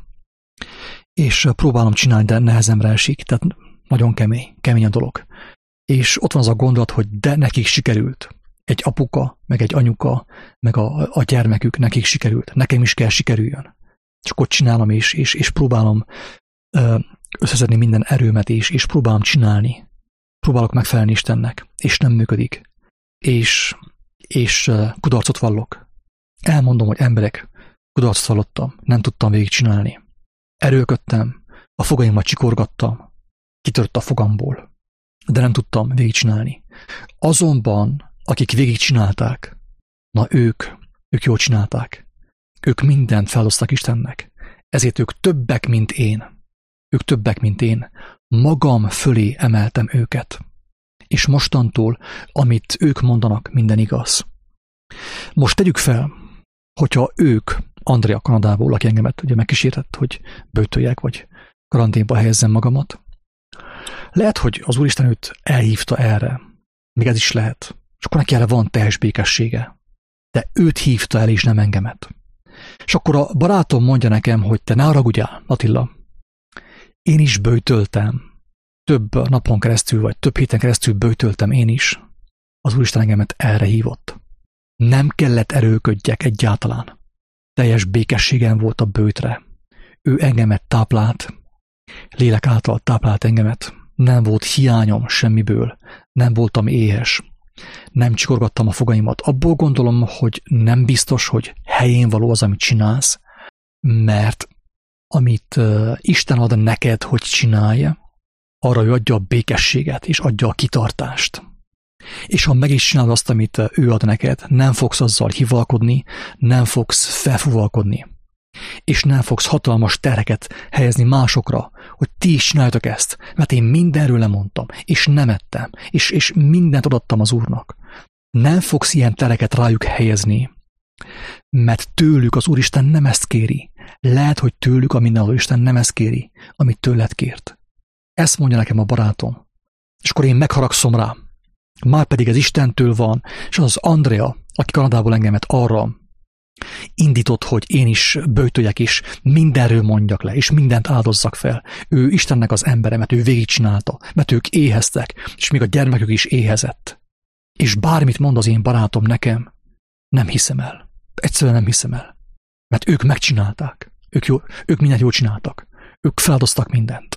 És próbálom csinálni, de nehezemre esik, tehát nagyon kemény, kemény a dolog. És ott van az a gondolat, hogy de nekik sikerült. Egy apuka, meg egy anyuka, meg a, a gyermekük, nekik sikerült. Nekem is kell sikerüljön. És akkor csinálom, és, és, és próbálom összeszedni minden erőmet, és, és próbálom csinálni. Próbálok megfelelni Istennek, és nem működik. És, és kudarcot vallok. Elmondom, hogy emberek, kudarcot vallottam, nem tudtam végigcsinálni. Erőlködtem, a fogaimat csikorgattam, kitört a fogamból, de nem tudtam végigcsinálni. Azonban, akik végigcsinálták, na ők, ők jól csinálták. Ők mindent feldoztak Istennek. Ezért ők többek, mint én. Ők többek, mint én. Magam fölé emeltem őket. És mostantól, amit ők mondanak, minden igaz. Most tegyük fel, hogyha ők, Andrea Kanadából, aki engemet ugye megkísértett, hogy böjtöljek, vagy karanténba helyezzem magamat. Lehet, hogy az Úristen őt elhívta erre. Még ez is lehet. És akkor neki erre van teljes békessége. De őt hívta el, és nem engemet. És akkor a barátom mondja nekem, hogy te ne haragudjál, Attila. Én is böjtöltem. Több napon keresztül, vagy több héten keresztül böjtöltem én is. Az Úristen engemet erre hívott. Nem kellett erőlködjek egyáltalán. Teljes békességem volt a böjtre. Ő engemet táplált, lélek által táplált engemet. Nem volt hiányom semmiből, nem voltam éhes, nem csikorgattam a fogaimat. Abból gondolom, hogy nem biztos, hogy helyén való az, amit csinálsz, mert amit uh, Isten ad neked, hogy csinálja, arra ő adja a békességet, és adja a kitartást. És ha meg is csinálod azt, amit ő ad neked, nem fogsz azzal hivalkodni, nem fogsz felfúvalkodni, és nem fogsz hatalmas terheket helyezni másokra, hogy ti is csináljátok ezt, mert én mindenről lemondtam, és nem ettem, és, és mindent adattam az Úrnak. Nem fogsz ilyen terheket rájuk helyezni, mert tőlük az Úristen nem ezt kéri. Lehet, hogy tőlük a mindenható Isten nem ezt kéri, amit tőled kért. Ezt mondja nekem a barátom. És akkor én megharagszom rá. Márpedig ez Istentől van, és az Andrea, aki Kanadából engemet arra indított, hogy én is böjtöljek, és mindenről mondjak le, és mindent áldozzak fel. Ő Istennek az embere, mert ő végigcsinálta, mert ők éheztek, és még a gyermekük is éhezett. És bármit mond az én barátom nekem, nem hiszem el. Egyszerűen nem hiszem el. Mert ők megcsinálták. Ők, jó, ők mindent jól csináltak. Ők feldoztak mindent.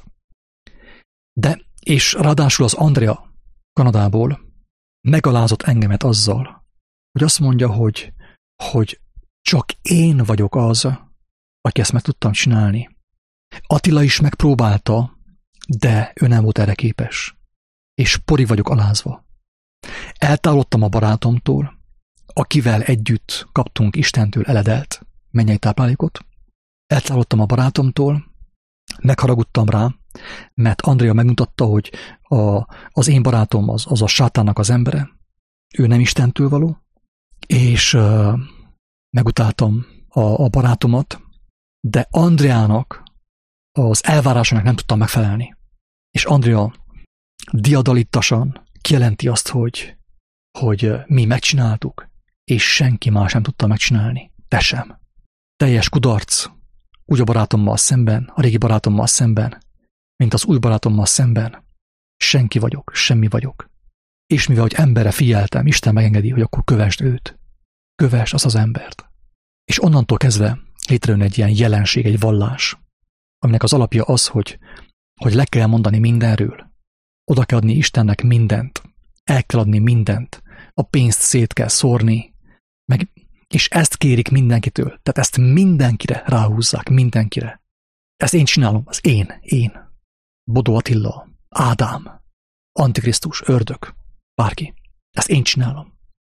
De, és ráadásul az Andrea Kanadából megalázott engemet azzal, hogy azt mondja, hogy, hogy csak én vagyok az, aki ezt meg tudtam csinálni. Attila is megpróbálta, de ő nem volt erre képes. És porig vagyok alázva. Eltávolodtam a barátomtól, akivel együtt kaptunk Istentől eledelt mennyei táplálékot. Eltávolodtam a barátomtól, megharagudtam rá, mert Andrea megmutatta, hogy a, az én barátom az, az a sátánnak az embere, ő nem Istentől való, és uh, megutáltam a, a barátomat, de Andreának az elvárásának nem tudtam megfelelni. És Andrea diadalittasan kijelenti azt, hogy, hogy mi megcsináltuk, és senki más nem tudta megcsinálni. Te sem. Teljes kudarc, úgy a barátommal szemben, a régi barátommal szemben, mint az új barátommal szemben. Senki vagyok, semmi vagyok. És mivel, hogy emberre figyeltem, Isten megengedi, hogy akkor kövesd őt. Kövesd azt az embert. És onnantól kezdve létrejön egy ilyen jelenség, egy vallás, aminek az alapja az, hogy, hogy le kell mondani mindenről. Oda kell adni Istennek mindent. El kell adni mindent. A pénzt szét kell szórni. Meg, és ezt kérik mindenkitől. Tehát ezt mindenkire ráhúzzák, mindenkire. Ezt én csinálom, az én, én. Bodó Attila, Ádám, Antikrisztus, ördög, bárki. Ezt én csinálom.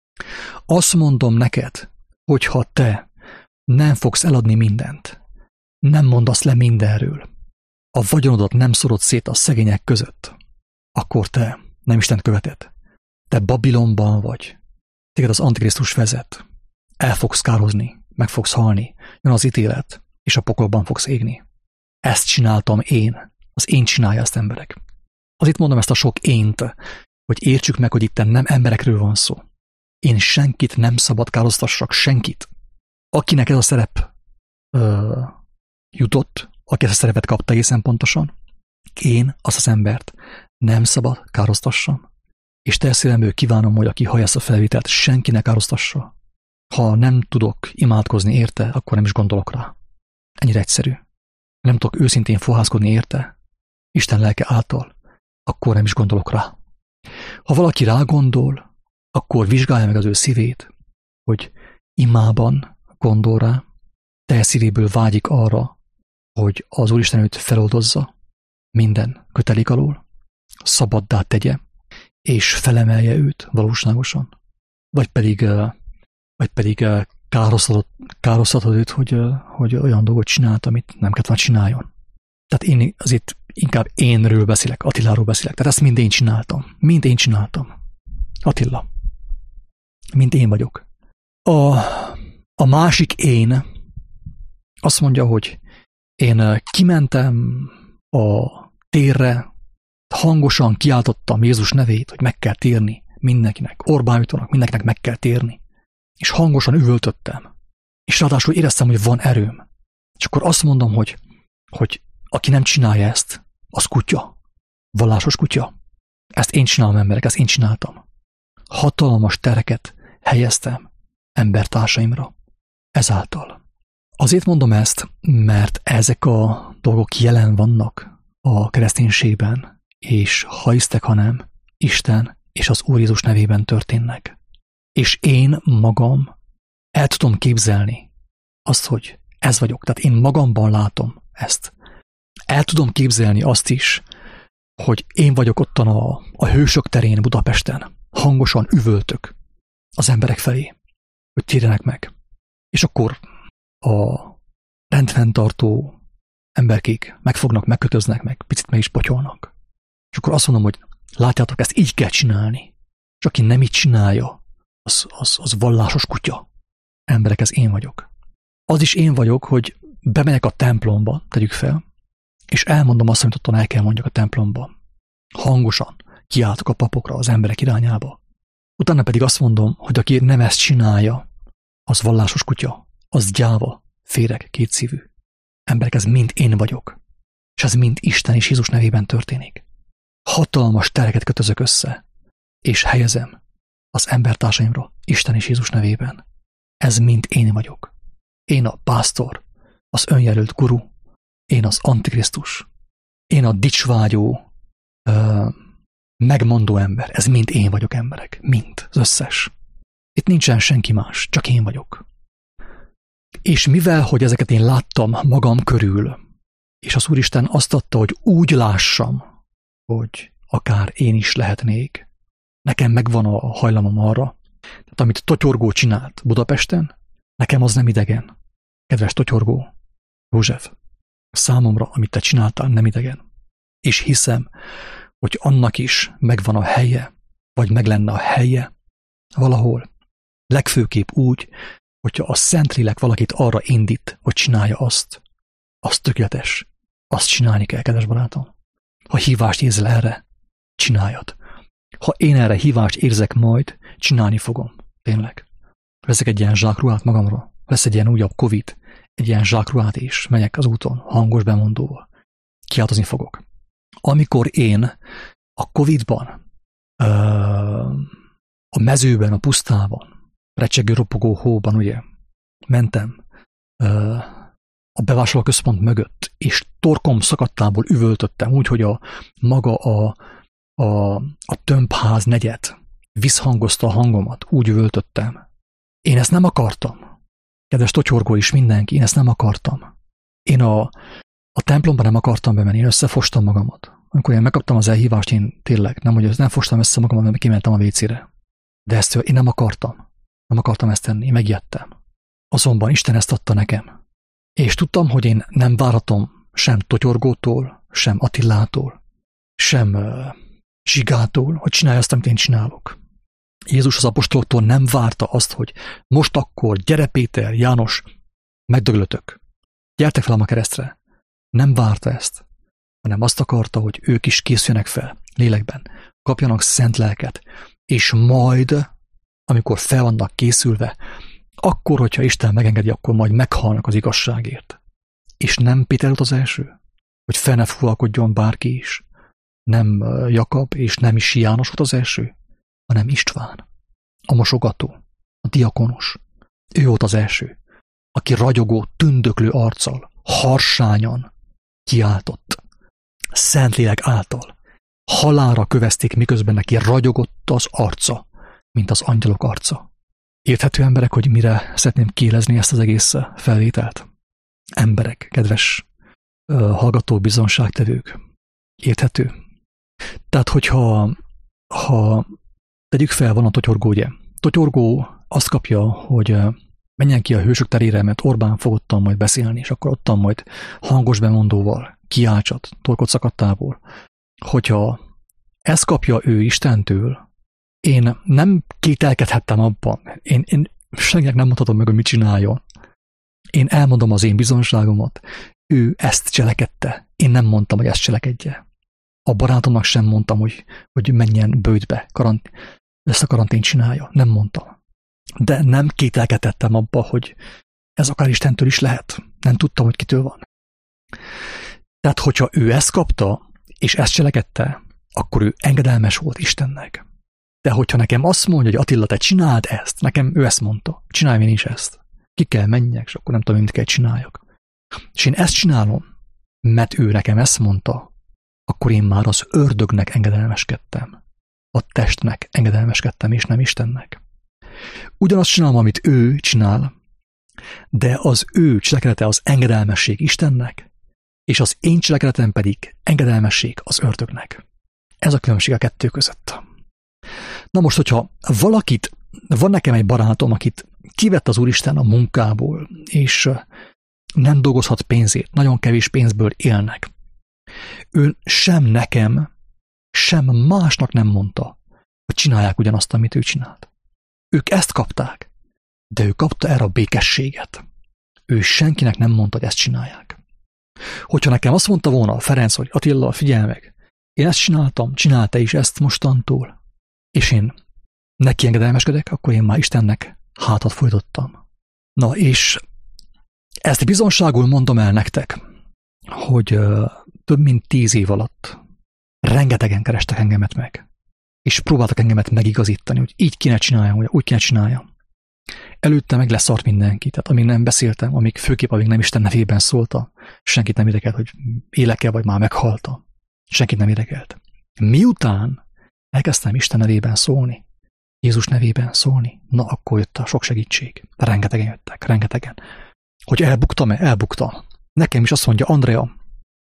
Azt mondom neked, hogyha te nem fogsz eladni mindent, nem mondasz le mindenről, a vagyonodat nem szorod szét a szegények között, akkor te nem Istent követed. Te Babilonban vagy. Téged az Antikrisztus vezet. El fogsz kározni, meg fogsz halni, jön az ítélet, és a pokolban fogsz égni. Ezt csináltam én. Az én csinálja ezt emberek. Azért mondom ezt a sok ént, hogy értsük meg, hogy itt nem emberekről van szó. Én senkit nem szabad károsztassak, senkit. Akinek ez a szerep ö, jutott, aki ezt a szerepet kapta egészen pontosan, én azt az embert nem szabad károsztassam. És te szívemből kívánom, hogy aki hallja ezt a felvételt, senki ne károsztassa. Ha nem tudok imádkozni érte, akkor nem is gondolok rá. Ennyire egyszerű. Nem tudok őszintén fohászkodni érte, Isten lelke által, akkor nem is gondolok rá. Ha valaki rágondol, akkor vizsgálja meg az ő szívét, hogy imában gondol rá, teljes szívéből vágyik arra, hogy az Úristen őt feloldozza minden kötelék alól, szabaddá tegye, és felemelje őt valóságosan. Vagy pedig, vagy pedig károsztatod őt, hogy, hogy olyan dolgot csinált, amit nem kellett volna csináljon. Tehát én azért inkább énről beszélek, Attiláról beszélek. Tehát ezt mind én csináltam. Mind én csináltam. Attila. Mind én vagyok. A, a másik én azt mondja, hogy én kimentem a térre, hangosan kiáltottam Jézus nevét, hogy meg kell térni mindenkinek. Orbán Viktornak mindenkinek meg kell térni. És hangosan üvöltöttem. És ráadásul éreztem, hogy van erőm. És akkor azt mondom, hogy, hogy aki nem csinálja ezt, az kutya. Vallásos kutya. Ezt én csinálom, emberek, ezt én csináltam. Hatalmas tereket helyeztem embertársaimra. Ezáltal. Azért mondom ezt, mert ezek a dolgok jelen vannak a kereszténységben, és ha hisztek, ha nem, Isten és az Úr Jézus nevében történnek. És én magam el tudom képzelni azt, hogy ez vagyok. Tehát én magamban látom ezt. El tudom képzelni azt is, hogy én vagyok ottan a, a hősök terén Budapesten. Hangosan üvöltök az emberek felé, hogy térjenek meg. És akkor a rendfenntartó emberkék megfognak, megkötöznek meg, picit meg is potyolnak. És akkor azt mondom, hogy látjátok, ezt így kell csinálni. És aki nem így csinálja, az, az, az vallásos kutya. Emberek, ez én vagyok. Az is én vagyok, hogy bemegyek a templomba, tegyük fel, és elmondom azt, amit ottan el kell mondjak a templomban. Hangosan kiáltok a papokra, az emberek irányába. Utána pedig azt mondom, hogy aki nem ezt csinálja, az vallásos kutya, az gyáva, féreg, kétszívű. Emberek, ez mind én vagyok. És ez mind Isten és Jézus nevében történik. Hatalmas tereket kötözök össze, és helyezem az embertársaimra Isten és Jézus nevében. Ez mind én vagyok. Én a pásztor, az önjelölt guru, én az Antikrisztus, én a dicsvágyó, ö, megmondó ember. Ez mind én vagyok, emberek. Mind, az összes. Itt nincsen senki más, csak én vagyok. És mivel, hogy ezeket én láttam magam körül, és az Úristen azt adta, hogy úgy lássam, hogy akár én is lehetnék, nekem megvan a hajlamom arra, tehát amit Totyorgó csinált Budapesten, nekem az nem idegen. Kedves Totyorgó, József, számomra, amit te csináltál, nem idegen. És hiszem, hogy annak is megvan a helye, vagy meg lenne a helye valahol. Legfőképp úgy, hogyha a Szentlélek valakit arra indít, hogy csinálja azt. Az tökéletes. Azt csinálni kell, kedves barátom. Ha hívást érzel erre, csináljad. Ha én erre hívást érzek majd, csinálni fogom. Tényleg. veszek egy ilyen zsákruhát magamra, lesz egy ilyen újabb Covid, egy ilyen zsákruhát is, megyek az úton, hangos bemondóval. Kiáltozni fogok. Amikor én a Covidban, a mezőben, a pusztában, recsegő, ropogó hóban, ugye, mentem a bevásárlóközpont mögött, és torkom szakadtából üvöltöttem, úgy, hogy a maga a, a, a tömbház negyed visszhangozta a hangomat, úgy üvöltöttem. Én ezt nem akartam. Kedves totyorgó is, mindenki, én ezt nem akartam. Én a, a templomban nem akartam bemenni, én összefostam magamat. Amikor én megkaptam az elhívást, én tényleg nem, hogy nem fostam össze magamat, mert kimentem a vécére. De ezt én nem akartam. Nem akartam ezt tenni, én megijedtem. Azonban Isten ezt adta nekem. És tudtam, hogy én nem várhatom sem Totyorgótól, sem Attilától, sem uh, Zsigától, hogy csinálja azt, amit én csinálok. Jézus az apostoloktól nem várta azt, hogy most akkor, gyere Péter, János, megdöglötök. Gyertek fel a keresztre. Nem várta ezt, hanem azt akarta, hogy ők is készüljenek fel lélekben, kapjanak szent lelket, és majd, amikor fel vannak készülve, akkor, hogyha Isten megengedi, akkor majd meghalnak az igazságért. És nem Péter volt az első, hogy fel ne fúvalkodjon bárki is. Nem Jakab és nem is János volt az első, hanem István, a mosogató, a diakonos. Ő volt az első, aki ragyogó, tündöklő arccal, harsányan kiáltott. Szentlélek által. Halálra kövezték, miközben neki ragyogott az arca, mint az angyalok arca. Érthető emberek, hogy mire szeretném kiélezni ezt az egész felvételt? Emberek, kedves uh, hallgató bizonságtevők. Érthető? Tehát, hogyha ha tegyük fel, van a totyorgó, ugye? Totyorgó azt kapja, hogy uh, menjen ki a hősök terére, mert Orbán fog ottan majd beszélni, és akkor ottan majd hangos bemondóval, kiáltsat, torkot szakadtából. Hogyha ezt kapja ő Istentől, én nem kételkedhettem abban. Én, én senkinek nem mondhatom meg, hogy mit csináljon. Én elmondom az én bizonságomat. Ő ezt cselekedte. Én nem mondtam, hogy ezt cselekedje. A barátomnak sem mondtam, hogy, hogy menjen bőjtbe, karant, ezt a karantént csinálja. Nem mondtam. De nem kételkedhettem abba, hogy ez akár Istentől is lehet. Nem tudtam, hogy kitől van. Tehát, hogyha ő ezt kapta, és ezt cselekedte, akkor ő engedelmes volt Istennek. De hogyha nekem azt mondja, hogy Attila, te csináld ezt, nekem ő ezt mondta, csinálj én is ezt. Ki kell menjek, és akkor nem tudom, mit kell csináljak. És én ezt csinálom, mert ő nekem ezt mondta, akkor én már az ördögnek engedelmeskedtem. A testnek engedelmeskedtem, és nem Istennek. Ugyanazt csinálom, amit ő csinál, de az ő cselekedete az engedelmesség Istennek, és az én cselekedetem pedig engedelmesség az ördögnek. Ez a különbség a kettő között. Na most, hogyha valakit, van nekem egy barátom, akit kivett az Úristen a munkából, és nem dolgozhat pénzért, nagyon kevés pénzből élnek. Ő sem nekem, sem másnak nem mondta, hogy csinálják ugyanazt, amit ő csinált. Ők ezt kapták, de ő kapta erre a békességet. Ő senkinek nem mondta, hogy ezt csinálják. Hogyha nekem azt mondta volna Ferenc, hogy Attila, figyelj meg, én ezt csináltam, csinál te is ezt mostantól, és én neki engedelmeskedek, akkor én már Istennek hátat folytottam. Na és ezt bizonságul mondom el nektek, hogy uh, több mint tíz év alatt rengetegen kerestek engemet meg, és próbáltak engemet megigazítani, hogy így kéne csináljam, úgy kéne csináljam. Előtte meg leszart mindenki, tehát amíg nem beszéltem, amíg főképp, amíg nem Isten nevében szólta, senkit nem érdekelt, hogy élek-e, vagy már meghaltam. Senkit nem érdekelt. Miután elkezdtem Isten nevében szólni, Jézus nevében szólni, na akkor jött a sok segítség. Rengetegen jöttek, rengetegen. Hogy elbuktam-e? Elbuktam. Nekem is azt mondja Andrea,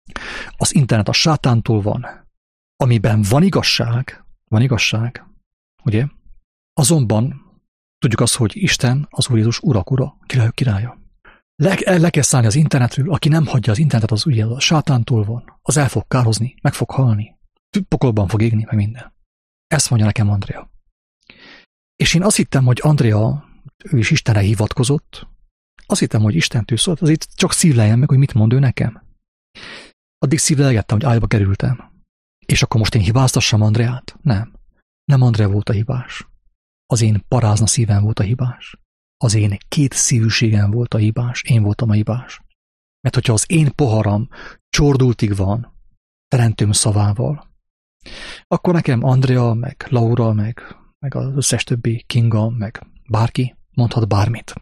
az internet a sátántól van, amiben van igazság, van igazság, ugye? Azonban tudjuk azt, hogy Isten, az Úr Jézus urak ura, királyok királya. Le, le kell szállni az internetről, aki nem hagyja az internetet, az ugye a sátántól van, az el fog kározni, meg fog halni, pokolban fog égni, meg minden. Ezt mondja nekem Andrea. És én azt hittem, hogy Andrea, ő is Istenre hivatkozott, azt hittem, hogy Istentől szólt, azért csak szívleljem meg, hogy mit mond ő nekem. Addig szívlelgettem, hogy ájba kerültem. És akkor most én hibáztassam Andreát? Nem. Nem Andrea volt a hibás. Az én parázna szívem volt a hibás. az én két szívűségem volt a hibás, én voltam a hibás. Mert hogyha az én poharam csordultig van teremtőm szavával, akkor nekem Andrea, meg Laura, meg, meg az összes többi, Kinga, meg bárki mondhat bármit.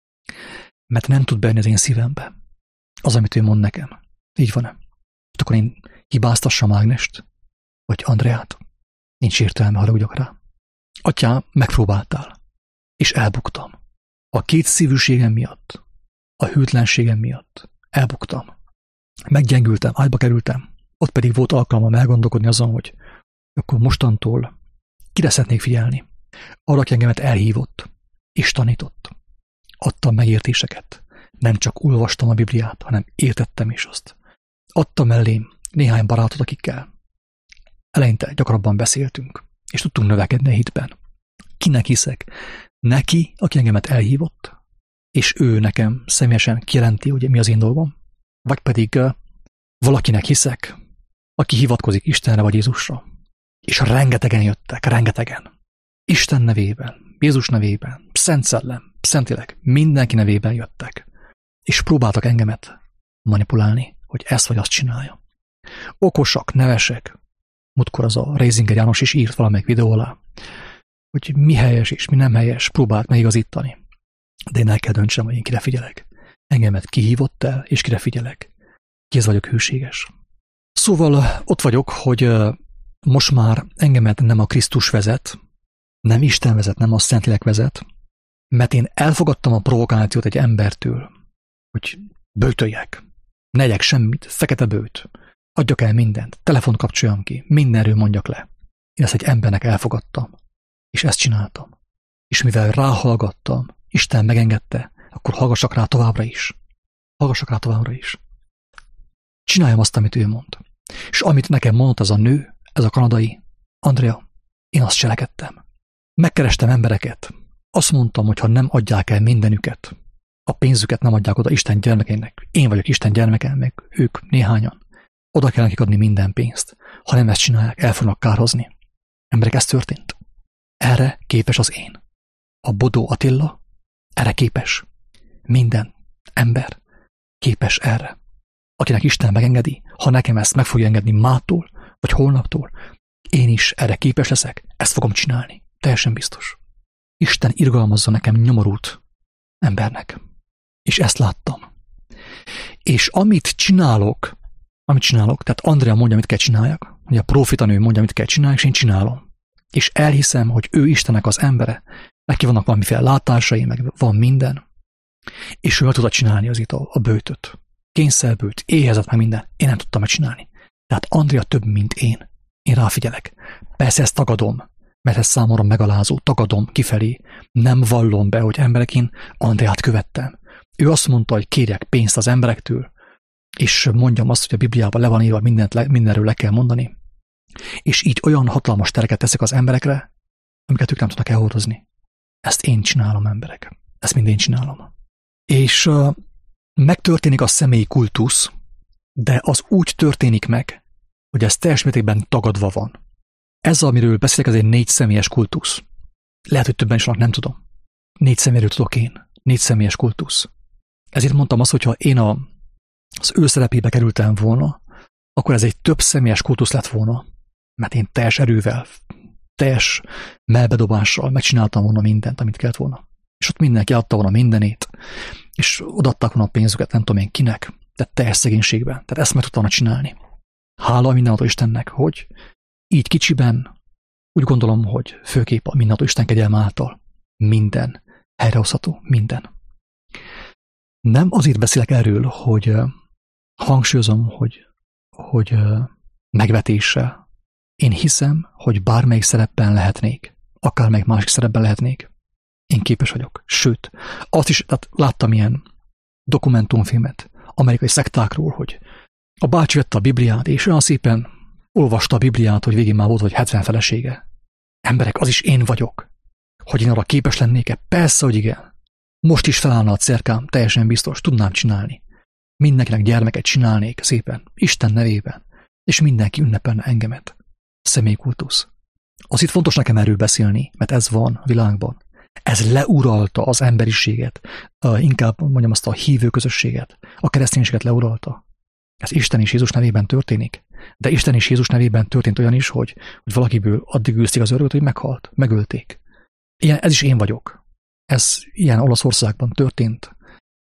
Mert nem tud bejönni az én szívembe. Az, amit ő mond nekem. Így van-e? Akkor én hibáztassam Ágnest? Vagy Andreát? Nincs értelme, haragudjak rá. Atyám, megpróbáltál. És elbuktam. A két szívűségem miatt. A hűtlenségem miatt. Elbuktam. Meggyengültem, ágyba kerültem. Ott pedig volt alkalmam elgondolkodni azon, hogy akkor mostantól kire szeretnék figyelni. Arra, aki engemet elhívott és tanított. Adtam megértéseket. Nem csak olvastam a Bibliát, hanem értettem is azt. Adtam mellém néhány barátot, akikkel eleinte gyakrabban beszéltünk, és tudtunk növekedni a hitben. Kinek hiszek? Neki, aki engemet elhívott, és ő nekem személyesen kijelenti, hogy mi az én dolgom, vagy pedig uh, valakinek hiszek, aki hivatkozik Istenre vagy Jézusra. És rengetegen jöttek, rengetegen. Isten nevében, Jézus nevében, Szent Szellem, Szentlélek, mindenki nevében jöttek. És próbáltak engemet manipulálni, hogy ezt vagy azt csinálja. Okosak, nevesek. Múltkor az a Reisinger János is írt valamelyik videó alá, hogy mi helyes és mi nem helyes, próbált megigazítani. De én el kell döntsem, hogy én kire figyelek. Engemet kihívott el, és kire figyelek. Kihez vagyok hűséges. Szóval ott vagyok, hogy most már engemet nem a Krisztus vezet, nem Isten vezet, nem a Szentlélek vezet, mert én elfogadtam a provokációt egy embertől, hogy böjtöljek, ne legyek semmit, fekete bőt, adjak el mindent, telefont kapcsoljam ki, mindenről mondjak le. Én ezt egy embernek elfogadtam, és ezt csináltam. És mivel ráhallgattam, Isten megengedte, akkor hallgassak rá továbbra is. Hallgassak rá továbbra is. Csináljam azt, amit ő mond. És amit nekem mondott ez a nő, ez a kanadai, Andrea, én azt cselekedtem. Megkerestem embereket. Azt mondtam, hogy ha nem adják el mindenüket, a pénzüket nem adják oda Isten gyermekeinek. Én vagyok Isten gyermeke, meg ők néhányan. Oda kell nekik adni minden pénzt. Ha nem ezt csinálják, el fognak kározni. Emberek, ez történt. Erre képes az én. A Bodó Attila erre képes. Minden ember képes erre. Akinek Isten megengedi, ha nekem ezt meg fogja engedni mától, vagy holnaptól, én is erre képes leszek, ezt fogom csinálni. Teljesen biztos. Isten irgalmazza nekem nyomorult embernek. És ezt láttam. És amit csinálok, amit csinálok, tehát Andrea mondja, mit kell csináljak, hogy a profitanő mondja, mit kell csináljak, és én csinálom. És elhiszem, hogy ő Istennek az embere, neki vannak valamiféle látásai, meg van minden, és ő el tudta csinálni az itt a, a bőtöt. Kényszerbőt, éhezett meg minden. Én nem tudtam megcsinálni. Tehát Andrea több, mint én. Én ráfigyelek. Persze ezt tagadom, mert ez számomra megalázó, tagadom kifelé. Nem vallom be, hogy emberek, én Andreát követtem. Ő azt mondta, hogy kérjek pénzt az emberektől, és mondjam azt, hogy a Bibliában le van írva, mindent le, mindenről le kell mondani. És így olyan hatalmas tereket teszek az emberekre, amiket ők nem tudnak elhordozni. Ezt én csinálom, emberek. Ezt mind én csinálom. És uh, megtörténik a személyi kultusz, de az úgy történik meg, hogy ez teljes mértékben tagadva van. Ez, amiről beszélek, ez egy négy személyes kultusz. Lehet, hogy többen is vannak, nem tudom. Négy személyről tudok én. Négy személyes kultusz. Ezért mondtam azt, hogyha én a, az ő szerepébe kerültem volna, akkor ez egy több személyes kultusz lett volna, mert én teljes erővel, teljes melbedobással megcsináltam volna mindent, amit kellett volna. És ott mindenki adta volna mindenét, és odaadták volna a pénzüket, nem tudom én kinek, de teljes szegénységben. Tehát ezt meg tudtam volna csinálni. Hála mindenható Istennek, hogy így kicsiben úgy gondolom, hogy főképp a mindenható Isten kegyelme által minden helyrehozható, minden. Nem azért beszélek erről, hogy hangsúlyozom, hogy, hogy megvetéssel. Én hiszem, hogy bármelyik szerepben lehetnék, akármelyik másik szerepben lehetnék. Én képes vagyok. Sőt, azt is tehát láttam ilyen dokumentumfilmet amerikai szektákról, hogy a bácsi vette a Bibliát, és olyan szépen olvasta a Bibliát, hogy végén már volt, hogy hetven felesége. Emberek, az is én vagyok. Hogy én arra képes lennék-e? Persze, hogy igen. Most is felállna a cerkám, teljesen biztos, tudnám csinálni. Mindenkinek gyermeket csinálnék szépen, Isten nevében, és mindenki ünnepelne engemet. Személykultusz. Az itt fontos nekem erről beszélni, mert ez van a világban. Ez leuralta az emberiséget, inkább mondjam azt a hívő közösséget, a kereszténységet leuralta. Ez Isten és Jézus nevében történik. De Isten és Jézus nevében történt olyan is, hogy, hogy valakiből addig űzték az örököt, hogy meghalt, megölték. Ilyen, ez is én vagyok. Ez ilyen Olaszországban történt.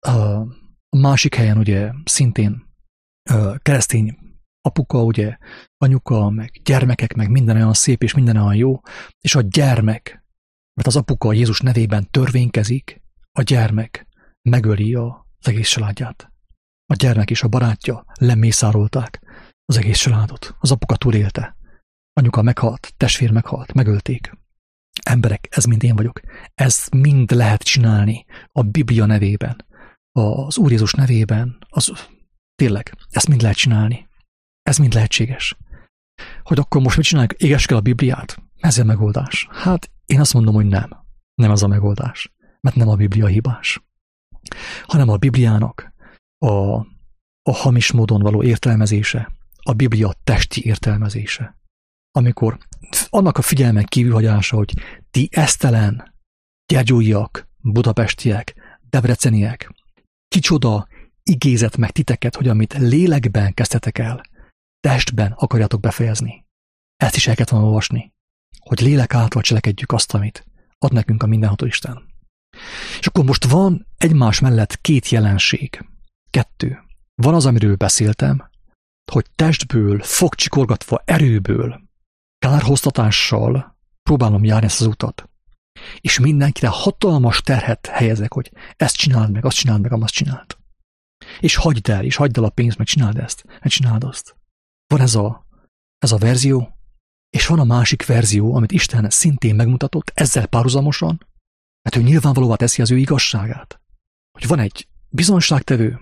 A másik helyen ugye szintén keresztény apuka, ugye anyuka, meg gyermekek, meg minden olyan szép és minden olyan jó, és a gyermek, mert az apuka Jézus nevében törvénykezik, a gyermek megöli az egész családját. A gyermek és a barátja lemészárolták az egész családot. Az apuka túlélte. Anyuka meghalt, testvér meghalt, megölték. Emberek, ez mind én vagyok. Ezt mind lehet csinálni a Biblia nevében, az Úr Jézus nevében. Az, tényleg, ezt mind lehet csinálni. Ez mind lehetséges. Hogy akkor most mit csináljuk? Égessük el a Bibliát? Ez a megoldás. Hát én azt mondom, hogy nem. Nem ez a megoldás. Mert nem a Biblia hibás. Hanem a Bibliának a, a hamis módon való értelmezése, a Biblia testi értelmezése. Amikor annak a figyelmen kívülhagyása, hogy ti esztelen, gyergyóiak, budapestiek, debreceniek, kicsoda igézett meg titeket, hogy amit lélekben kezdtetek el, testben akarjátok befejezni. Ezt is el kellett volna olvasni, hogy lélek által cselekedjük azt, amit ad nekünk a mindenható Isten. És akkor most van egymás mellett két jelenség. Kettő. Van az, amiről beszéltem, hogy testből, fogcsikorgatva erőből, kárhoztatással próbálom járni ezt az utat. És mindenkire hatalmas terhet helyezek, hogy ezt csináld meg, azt csináld meg, azt csináld. És hagyd el, és hagyd el a pénzt, meg csináld ezt, meg csináld azt. Van ez a, ez a verzió, és van a másik verzió, amit Isten szintén megmutatott, ezzel párhuzamosan, mert ő nyilvánvalóvá teszi az ő igazságát. Hogy van egy bizonságtevő,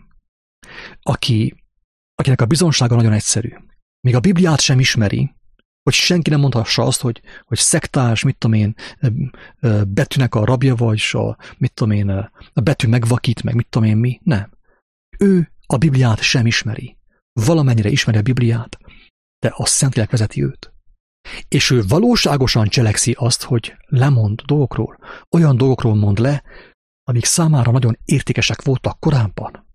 aki, akinek a bizonsága nagyon egyszerű. Még a Bibliát sem ismeri, hogy senki nem mondhassa azt, hogy, hogy szektárs, mit tudom én, betűnek a rabja vagy, és a, mit tudom én, a betű megvakít, meg mit tudom én mi. Nem. Ő a Bibliát sem ismeri. Valamennyire ismeri a Bibliát, de a Szentlélek vezeti őt. És ő valóságosan cselekszi azt, hogy lemond dolgokról, olyan dolgokról mond le, amik számára nagyon értékesek voltak korábban.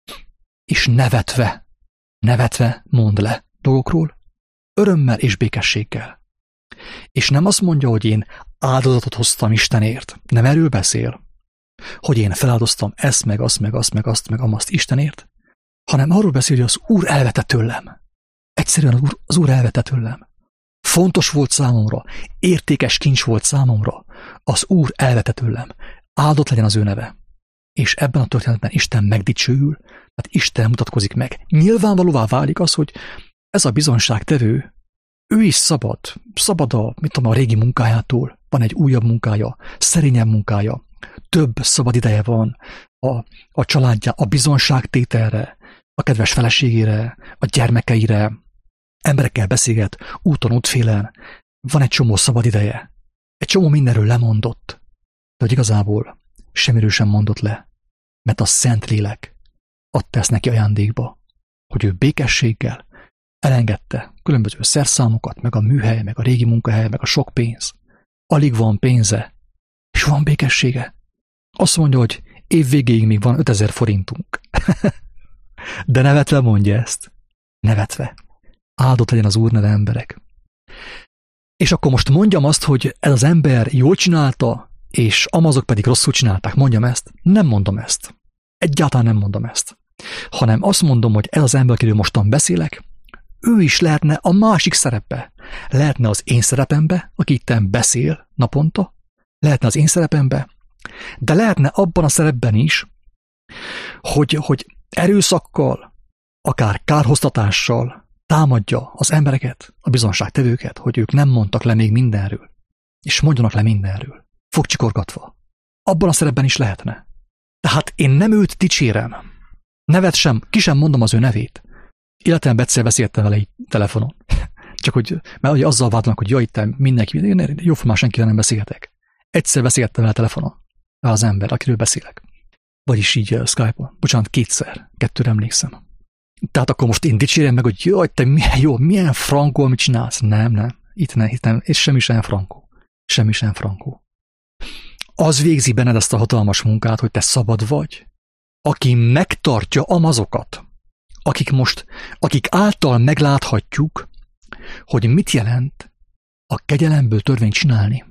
És nevetve, nevetve mond le dolgokról, örömmel és békességgel. És nem azt mondja, hogy én áldozatot hoztam Istenért, nem erről beszél, hogy én feláldoztam ezt, meg azt, meg azt, meg azt, meg amazt Istenért, hanem arról beszél, hogy az Úr elvette tőlem. Egyszerűen az Úr, az Úr elvette tőlem. Fontos volt számomra, értékes kincs volt számomra, az Úr elvette tőlem. Áldott legyen az ő neve. És ebben a történetben Isten megdicsőül, tehát Isten mutatkozik meg. Nyilvánvalóvá válik az, hogy ez a bizonságtevő, ő is szabad, szabad a, mit tudom, a régi munkájától, van egy újabb munkája, szerényebb munkája, több szabad ideje van a, a családja, a bizonságtételre, a kedves feleségére, a gyermekeire, emberekkel beszélget, úton, útfélen, van egy csomó szabad ideje, egy csomó mindenről lemondott, de hogy igazából semmiről sem mondott le, mert a Szentlélek adta ezt neki ajándékba, hogy ő békességgel elengedte különböző szerszámokat, meg a műhely, meg a régi munkahely, meg a sok pénz. Alig van pénze, és van békessége. Azt mondja, hogy év végéig még van ötezer forintunk. De nevetve mondja ezt. Nevetve. Áldott legyen az Úr neve, emberek. És akkor most mondjam azt, hogy ez az ember jól csinálta, és amazok pedig rosszul csinálták. Mondjam ezt? Nem mondom ezt. Egyáltalán nem mondom ezt. Hanem azt mondom, hogy ez az ember, akiről mostan beszélek, ő is lehetne a másik szerepbe. Lehetne az én szerepembe, aki itten beszél naponta, lehetne az én szerepembe, de lehetne abban a szerepben is, hogy, hogy erőszakkal, akár kárhoztatással támadja az embereket, a bizonságtevőket, hogy ők nem mondtak le még mindenről, és mondjanak le mindenről, fogcsikorgatva. Abban a szerepben is lehetne. Tehát én nem őt dicsérem, nevet sem, ki sem mondom az ő nevét. Életemben egyszer beszéltem vele így telefonon. Csak hogy, mert ugye azzal vádolnak, hogy jaj, itt mindenki, jóformán senkivel nem beszélhetek. Egyszer beszéltem vele telefonon, az ember, akiről beszélek. Vagyis így uh, Skype-on. Bocsánat, kétszer, kettőre emlékszem. Tehát akkor most én dicsérjem meg, hogy jaj, te milyen jó, milyen frankó, amit csinálsz. Nem, nem, itt nem, itt nem, és semmi sem frankó. Semmi sem frankó. Az végzi benned ezt a hatalmas munkát, hogy te szabad vagy. Aki megtartja amazokat, akik most, akik által megláthatjuk, hogy mit jelent a kegyelemből törvényt csinálni.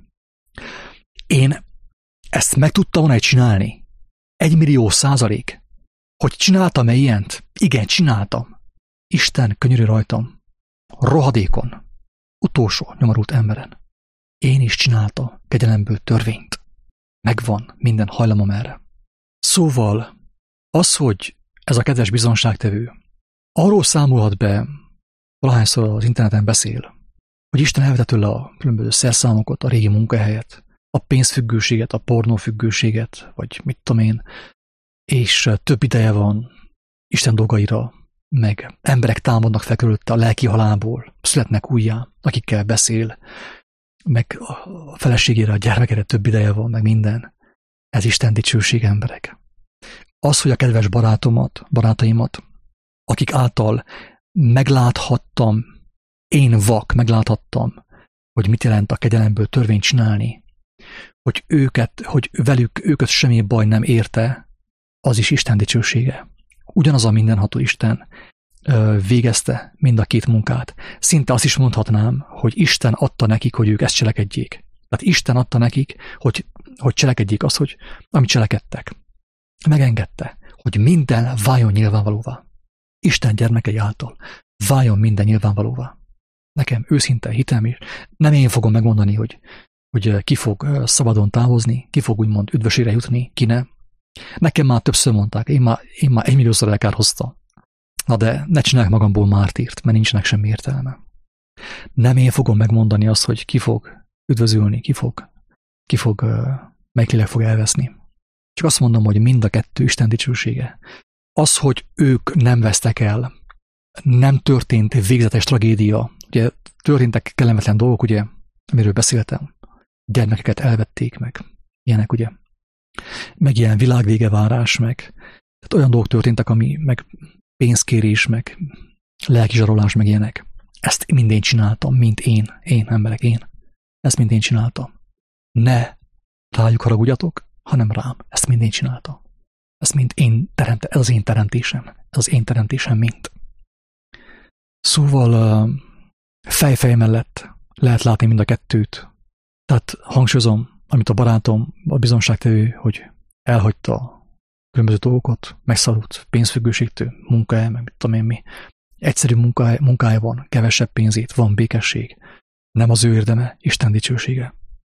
Én ezt meg tudtam volna csinálni. Egy millió százalék. Hogy csináltam-e ilyent? Igen, csináltam. Isten könyörű rajtam. Rohadékon. Utolsó nyomorult emberen. Én is csináltam kegyelemből törvényt. Megvan minden hajlamom erre. Szóval az, hogy ez a kedves bizonságtevő arról számolhat be, valahányszor az interneten beszél, hogy Isten elvette tőle a különböző szerszámokat, a régi munkahelyet, a pénzfüggőséget, a pornófüggőséget, vagy mit tudom én, és több ideje van Isten dolgaira, meg emberek támadnak fel körülötte a lelki halálból, születnek újjá, akikkel beszél, meg a feleségére, a gyermekére több ideje van, meg minden. Ez Isten dicsőség, emberek. Az, hogy a kedves barátomat, barátaimat, akik által megláthattam, én vak, megláthattam, hogy mit jelent a kegyelemből törvényt csinálni, hogy őket, hogy velük őket semmi baj nem érte, az is Isten dicsősége. Ugyanaz a mindenható Isten végezte mind a két munkát. Szinte azt is mondhatnám, hogy Isten adta nekik, hogy ők ezt cselekedjék. Tehát Isten adta nekik, hogy, hogy cselekedjék azt, hogy, amit cselekedtek. Megengedte, hogy minden váljon nyilvánvalóvá. Isten gyermekei által váljon minden nyilvánvalóvá. Nekem őszinte hitem is. Nem én fogom megmondani, hogy, hogy ki fog szabadon távozni, ki fog úgymond üdvösére jutni, ki nem. Nekem már többször mondták, én már, én már egymilliószor elkárhoztam. Na de ne csinálják magamból mártírt, mert nincsenek semmi értelme. Nem én fogom megmondani azt, hogy ki fog üdvözülni, ki fog, ki fog, melyik lélek fog elveszni. Csak azt mondom, hogy mind a kettő Isten dicsősége. Az, hogy ők nem vesztek el, nem történt végzetes tragédia. Ugye történtek kellemetlen dolgok, ugye, amiről beszéltem. Gyermekeket elvették meg. Ilyenek, ugye. Meg ilyen világvégevárás, meg tehát olyan dolgok történtek, ami meg pénzkérés, meg lelkizsarolás, meg ilyenek. Ezt mind én csináltam, mint én, én emberek, én. Ezt mind én csináltam. Ne rájuk haragudjatok, hanem rám. Ezt mind én csináltam. Ezt mind én teremte, ez az én teremtésem. Ez az én teremtésem mind. Szóval fej-fej mellett lehet látni mind a kettőt. Tehát hangsúlyozom, amit a barátom, a bizonságtevő, hogy elhagyta különböző dolgokat, megszalult pénzfüggőségtől, munkahely, meg mit tudom én mi. Egyszerű munkahely, munkája van, kevesebb pénzét, van békesség. Nem az ő érdeme, Isten dicsősége.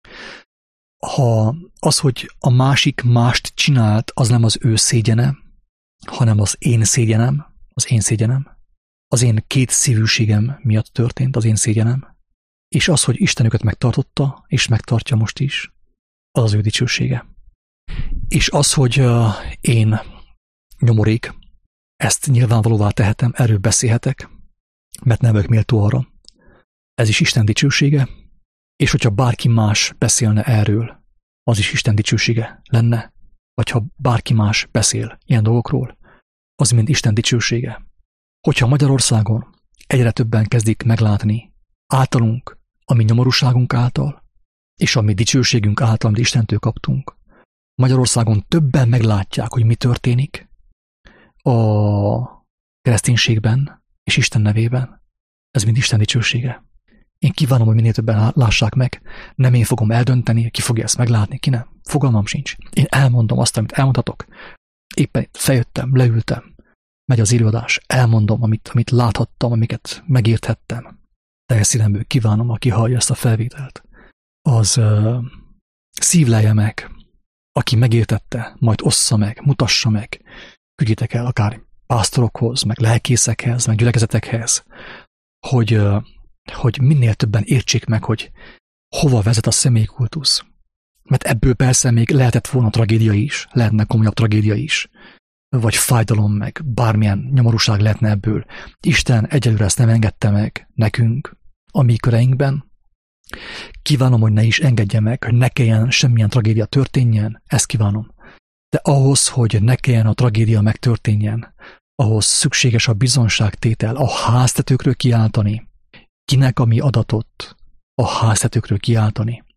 Ha az, hogy a másik mást csinált, az nem az ő szégyene, hanem az én szégyenem, az én szégyenem, az én két szívűségem miatt történt, az én szégyenem, és az, hogy Isten őket megtartotta, és megtartja most is, az az ő dicsősége. És az, hogy uh, én nyomorék, ezt nyilvánvalóvá tehetem, erről beszélhetek, mert nem vagyok méltó arra. Ez is Isten dicsősége, és hogyha bárki más beszélne erről, az is Isten dicsősége lenne, vagy ha bárki más beszél ilyen dolgokról, az mind Isten dicsősége. Hogyha Magyarországon egyre többen kezdik meglátni általunk, a mi nyomorúságunk által, és a mi dicsőségünk által, amit Istentől kaptunk, Magyarországon többen meglátják, hogy mi történik a kereszténységben és Isten nevében. Ez mind Isten dicsősége. Én kívánom, hogy minél többen lássák meg. Nem én fogom eldönteni, ki fogja ezt meglátni, ki nem. Fogalmam sincs. Én elmondom azt, amit elmondhatok. Éppen itt feljöttem, leültem, megy az előadás, elmondom, amit, amit láthattam, amiket megérthettem. Teljes szívemből kívánom, aki hallja ezt a felvételt, az uh, szívlelje meg, aki megértette, majd ossza meg, mutassa meg, küldjétek el akár pásztorokhoz, meg lelkészekhez, meg gyülekezetekhez, hogy, uh, hogy minél többen értsék meg, hogy hova vezet a személykultusz. Mert ebből persze még lehetett volna tragédia is, lehetne komolyabb tragédia is, vagy fájdalom, meg bármilyen nyomorúság lehetne ebből. Isten egyelőre ezt nem engedte meg nekünk, a mi köreinkben. Kívánom, hogy ne is engedje meg, hogy ne kelljen semmilyen tragédia történjen, ezt kívánom. De ahhoz, hogy ne kelljen a tragédia megtörténjen, ahhoz szükséges a bizonságtétel, a háztetőkről kiáltani. Kinek a mi adatot a háztetőkről kiáltani?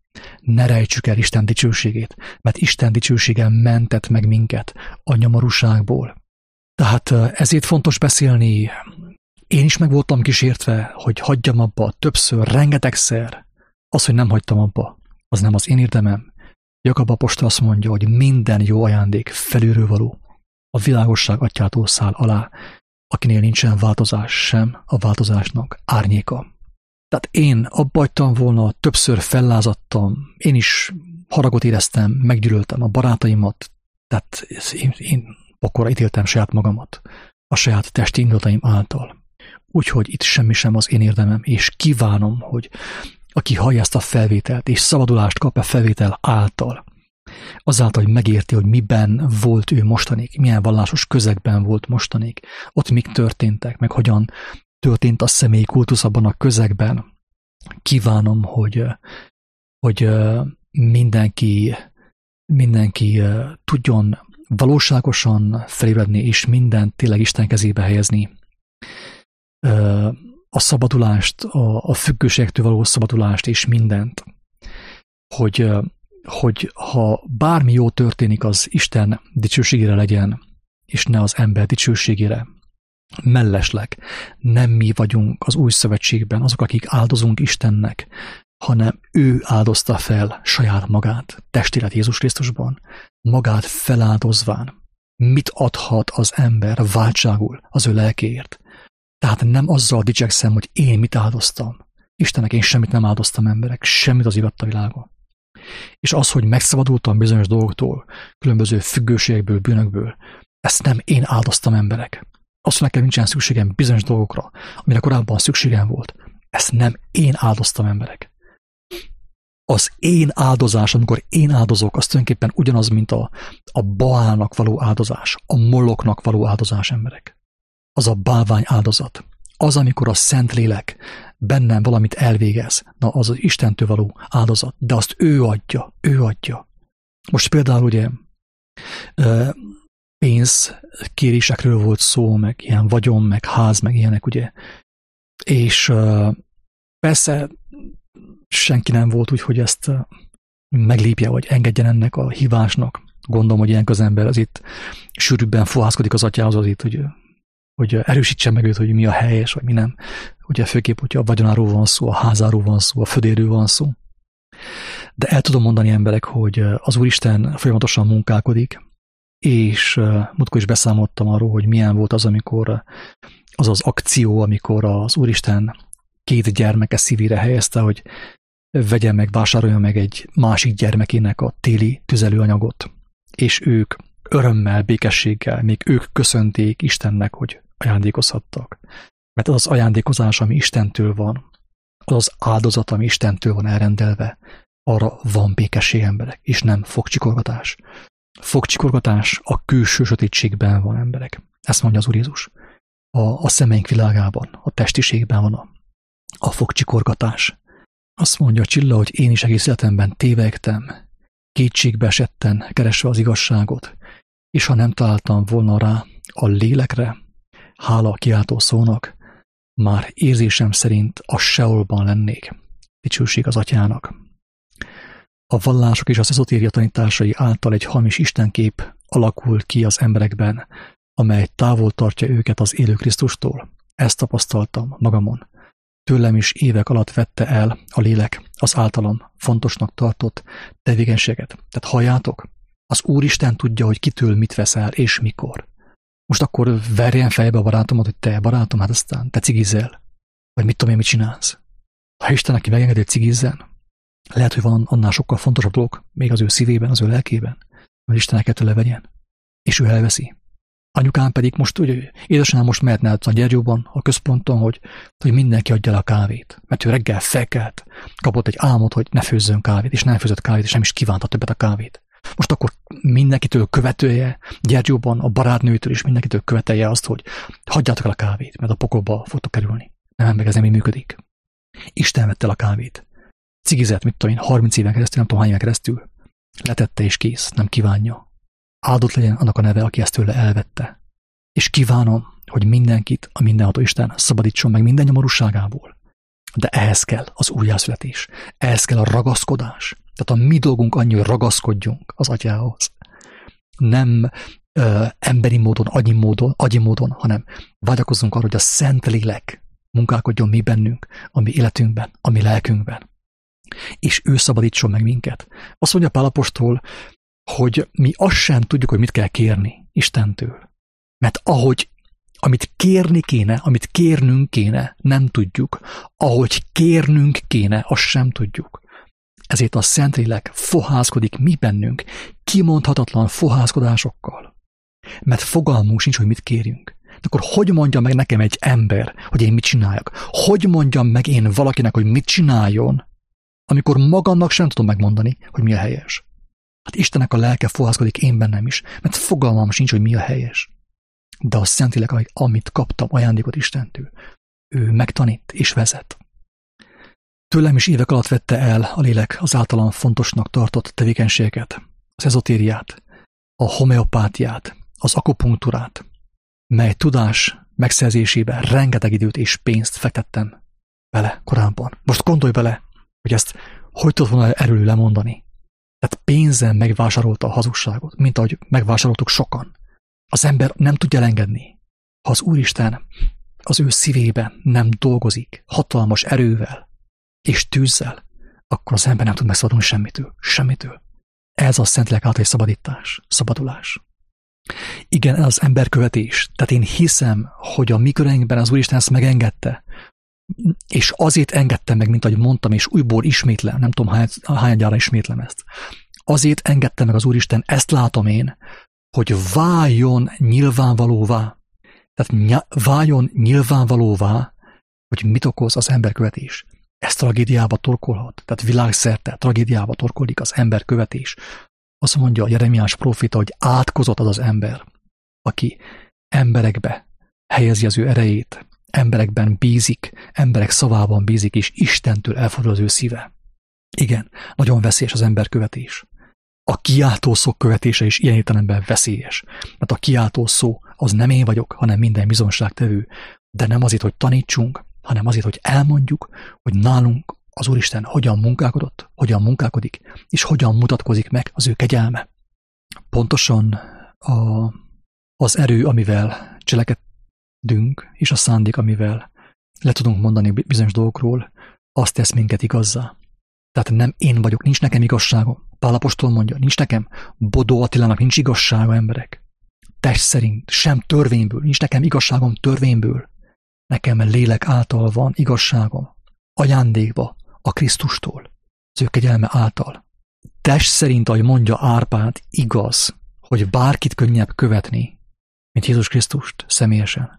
Ne rejtsük el Isten dicsőségét, mert Isten dicsősége mentett meg minket a nyomorúságból. Tehát ezért fontos beszélni. Én is meg voltam kísértve, hogy hagyjam abba többször, rengetegszer. Az, hogy nem hagytam abba, az nem az én érdemem. Jakab apostol azt mondja, hogy minden jó ajándék felülről való. A világosság atyától száll alá, akinél nincsen változás sem, a változásnak árnyéka. Tehát én abba hagytam volna, többször fellázadtam, én is haragot éreztem, meggyűlöltem a barátaimat, tehát én, én pokorra ítéltem saját magamat a saját testi indulataim által. Úgyhogy itt semmi sem az én érdemem, és kívánom, hogy aki hallja ezt a felvételt, és szabadulást kap a felvétel által, azáltal, hogy megérti, hogy miben volt ő mostanig, milyen vallásos közegben volt mostanig, ott mik történtek, meg hogyan történt a személyi kultusz abban a közegben. Kívánom, hogy, hogy mindenki, mindenki tudjon valóságosan felébredni, és mindent tényleg Isten kezébe helyezni. A szabadulást, a, a függőségtől való szabadulást, és mindent. Hogy, hogy ha bármi jó történik, az Isten dicsőségére legyen, és ne az ember dicsőségére. Mellesleg nem mi vagyunk az új szövetségben azok, akik áldozunk Istennek, hanem ő áldozta fel saját magát, testére Jézus Krisztusban, magát feláldozván. Mit adhat az ember váltságul az ő lelkéért? Tehát nem azzal dicsekszem, hogy én mit áldoztam. Istennek én semmit nem áldoztam, emberek, semmit az ivatta világon. És az, hogy megszabadultam bizonyos dolgoktól, különböző függőségekből, bűnökből, ezt nem én áldoztam, emberek. Azt, hogy nekem nincsen szükségem bizonyos dolgokra, amire korábban szükségem volt, ezt nem én áldoztam, emberek. Az én áldozás, amikor én áldozok, az tulajdonképpen ugyanaz, mint a, a Baálnak való áldozás, a Moloknak való áldozás, emberek. Az a bálvány áldozat. Az, amikor a Szentlélek bennem valamit elvégez, na az az Istentől való áldozat, de azt ő adja, ő adja. Most például ugye pénzkérésekről volt szó, meg ilyen vagyon, meg ház, meg ilyenek, ugye. És persze senki nem volt úgy, hogy ezt meglépje, vagy engedjen ennek a hívásnak. Gondolom, hogy ilyen az ember az itt sűrűbben fohászkodik az atyához, az itt, hogy, hogy erősítse meg őt, hogy mi a helyes, vagy mi nem. Ugye főképp, hogyha a vagyonáról van szó, a házáról van szó, a födéről van szó. De el tudom mondani, emberek, hogy az Úristen folyamatosan munkálkodik, és múltkor is beszámoltam arról, hogy milyen volt az, amikor az az akció, amikor az Úristen két gyermeke szívére helyezte, hogy vegye meg, vásárolja meg egy másik gyermekének a téli tüzelőanyagot, és ők örömmel, békességgel, még ők köszönték Istennek, hogy ajándékozhattak. Mert az az ajándékozás, ami Istentől van, az az áldozat, ami Istentől van elrendelve, arra van békesség, emberek, és nem fogcsikorgatás. Fogcsikorgatás a külső sötétségben van, emberek. Ezt mondja az Úr Jézus. A, a szemeink világában, a testiségben van a, a fogcsikorgatás. Azt mondja Csilla, hogy én is egész életemben tévegtem, kétségbe esetten keresve az igazságot, és ha nem találtam volna rá a lélekre, hála a kiáltó szónak, már érzésem szerint a Seolban lennék. Dicsőség az Atyának. A vallások és az ezotéria tanításai által egy hamis istenkép alakul ki az emberekben, amely távol tartja őket az élő Krisztustól. Ezt tapasztaltam magamon. Tőlem is évek alatt vette el a lélek az általam fontosnak tartott tevékenységet. Tehát halljátok, az Úristen tudja, hogy kitől mit veszel és mikor. Most akkor verjen fejbe a barátomat, hogy te barátom, hát aztán te cigizzel. Vagy mit tudom én, mit csinálsz. Ha Isten neki megengedi, hogy cigizzen, lehet, hogy van annál sokkal fontosabb dolog, még az ő szívében, az ő lelkében, hogy Isten el kell tőle vegyen. És ő elveszi. Anyukám pedig most, ugye, édesanyám most mehetne a Gyergyóban, a központon, hogy, hogy mindenki adja le a kávét. Mert ő reggel felkelt, kapott egy álmot, hogy ne főzzön kávét, és nem főzött kávét, és nem is kívánta többet a kávét. Most akkor mindenkitől követője, Gyergyóban, a barátnőtől is mindenkitől követelje azt, hogy hagyjátok el a kávét, mert a pokolba fogtok kerülni. Nem, meg ez nem így működik. Isten vette el a kávét. Cigizett, mit tudom én, harminc éven keresztül, nem tudom hány éven keresztül. Letette és kész, nem kívánja. Áldott legyen annak a neve, aki ezt tőle elvette. És kívánom, hogy mindenkit a mindenható Isten szabadítson meg minden nyomorúságából. De ehhez kell az újjászületés. Ehhez kell a ragaszkodás. Tehát a mi dolgunk annyi, hogy ragaszkodjunk az atyához. Nem ö, emberi módon, agyi módon, agyi módon, hanem vágyakozzunk arra, hogy a Szentlélek munkálkodjon mi bennünk, a mi életünkben, a mi lelkünkben. És ő szabadítson meg minket. Azt mondja Pál apostol, hogy mi azt sem tudjuk, hogy mit kell kérni Istentől. Mert ahogy, amit kérni kéne, amit kérnünk kéne, nem tudjuk. Ahogy kérnünk kéne, azt sem tudjuk. Ezért a Szentlélek fohászkodik mi bennünk, kimondhatatlan fohászkodásokkal. Mert fogalmunk sincs, hogy mit kérjünk. De akkor hogy mondja meg nekem egy ember, hogy én mit csináljak? Hogy mondjam meg én valakinek, hogy mit csináljon, amikor magamnak sem tudom megmondani, hogy mi a helyes? Hát Istennek a lelke fohászkodik én bennem is, mert fogalmam sincs, hogy mi a helyes. De a Szentlélek, amit kaptam ajándékot Istentől, ő megtanít és vezet. Tőlem is évek alatt vette el a lélek az általam fontosnak tartott tevékenységet, az ezotériát, a homeopátiát, az akupunktúrát, mely tudás megszerzésében rengeteg időt és pénzt fektettem bele korábban. Most gondolj bele, hogy ezt hogy tudod volna erről lemondani. Tehát pénzen megvásárolta a hazugságot, mint ahogy megvásároltuk sokan. Az ember nem tudja elengedni. Ha az Úristen az ő szívében nem dolgozik hatalmas erővel és tűzzel, akkor az ember nem tud megszabadulni semmitől. Semmitől. Ez a Szentlélek általi szabadítás, szabadulás. Igen, ez az emberkövetés. Tehát én hiszem, hogy a mi köreinkben az Úristen ezt megengedte, és azért engedtem meg, mint ahogy mondtam, és újból ismétlem, nem tudom hány, hányadjára ismétlem ezt. Azért engedte meg az Úristen, ezt látom én, hogy váljon nyilvánvalóvá. Tehát ny- váljon nyilvánvalóvá, hogy mit okoz az emberkövetés. Ez tragédiába torkolhat. Tehát világszerte tragédiába torkolik az emberkövetés. Azt mondja a Jeremiás próféta, hogy átkozott az az ember, aki emberekbe helyezi az ő erejét, emberekben bízik, emberek szavában bízik, és Istentől elfordul az ő szíve. Igen, nagyon veszélyes az emberkövetés. A kiáltó szó követése is ilyen értelemben veszélyes. Mert a kiáltó szó az nem én vagyok, hanem minden bizonságtevő, de nem azért, hogy tanítsunk, hanem azért, hogy elmondjuk, hogy nálunk az Úristen hogyan munkálkodott, hogyan munkálkodik, és hogyan mutatkozik meg az ő kegyelme. Pontosan a, az erő, amivel cselekedünk, és a szándék, amivel le tudunk mondani bizonyos dolgokról, azt tesz minket igazzá. Tehát nem én vagyok, nincs nekem igazságom. Pál apostol mondja, nincs nekem, Bodó Attilának nincs igazsága, emberek. Test szerint, sem törvényből, nincs nekem igazságom törvényből. Nekem lélek által van igazságom, ajándékba, a Krisztustól, az ő kegyelme által. Test szerint, ahogy mondja Árpád, igaz, hogy bárkit könnyebb követni, mint Jézus Krisztust személyesen.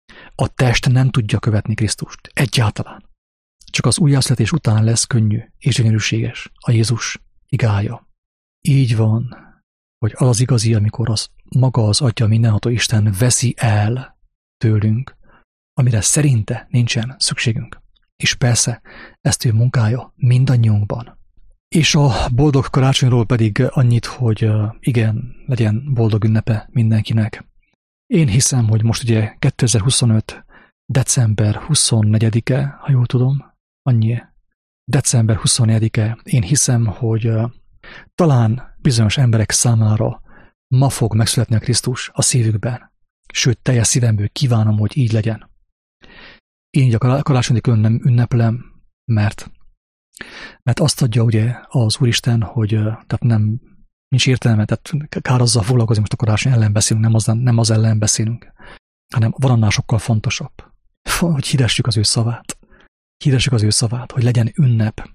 A test nem tudja követni Krisztust, egyáltalán. Csak az újjászületés után lesz könnyű és gyönyörűséges a Jézus igája. Így van, hogy az az igazi, amikor az maga az Atya mindenható Isten veszi el tőlünk, amire szerinte nincsen szükségünk. És persze, ezt ő munkája mindannyiunkban. És a boldog karácsonyról pedig annyit, hogy igen, legyen boldog ünnepe mindenkinek. Én hiszem, hogy most ugye kétezer-huszonöt. december huszonnegyedike, ha jól tudom, annyi. december huszonnegyedike, én hiszem, hogy uh, talán bizonyos emberek számára ma fog megszületni a Krisztus a szívükben. Sőt, teljes szívemből kívánom, hogy így legyen. Én így a karácsonyi külön nem ünneplem, mert, mert azt adja ugye az Úristen, hogy uh, tehát nem, nincs értelme, tehát kár azzal foglalkozni, most a karácsony ellen beszélünk, nem az, nem az ellen beszélünk, hanem van annál sokkal fontosabb, hogy hirdessük az ő szavát. Hirdessük az ő szavát, hogy legyen ünnep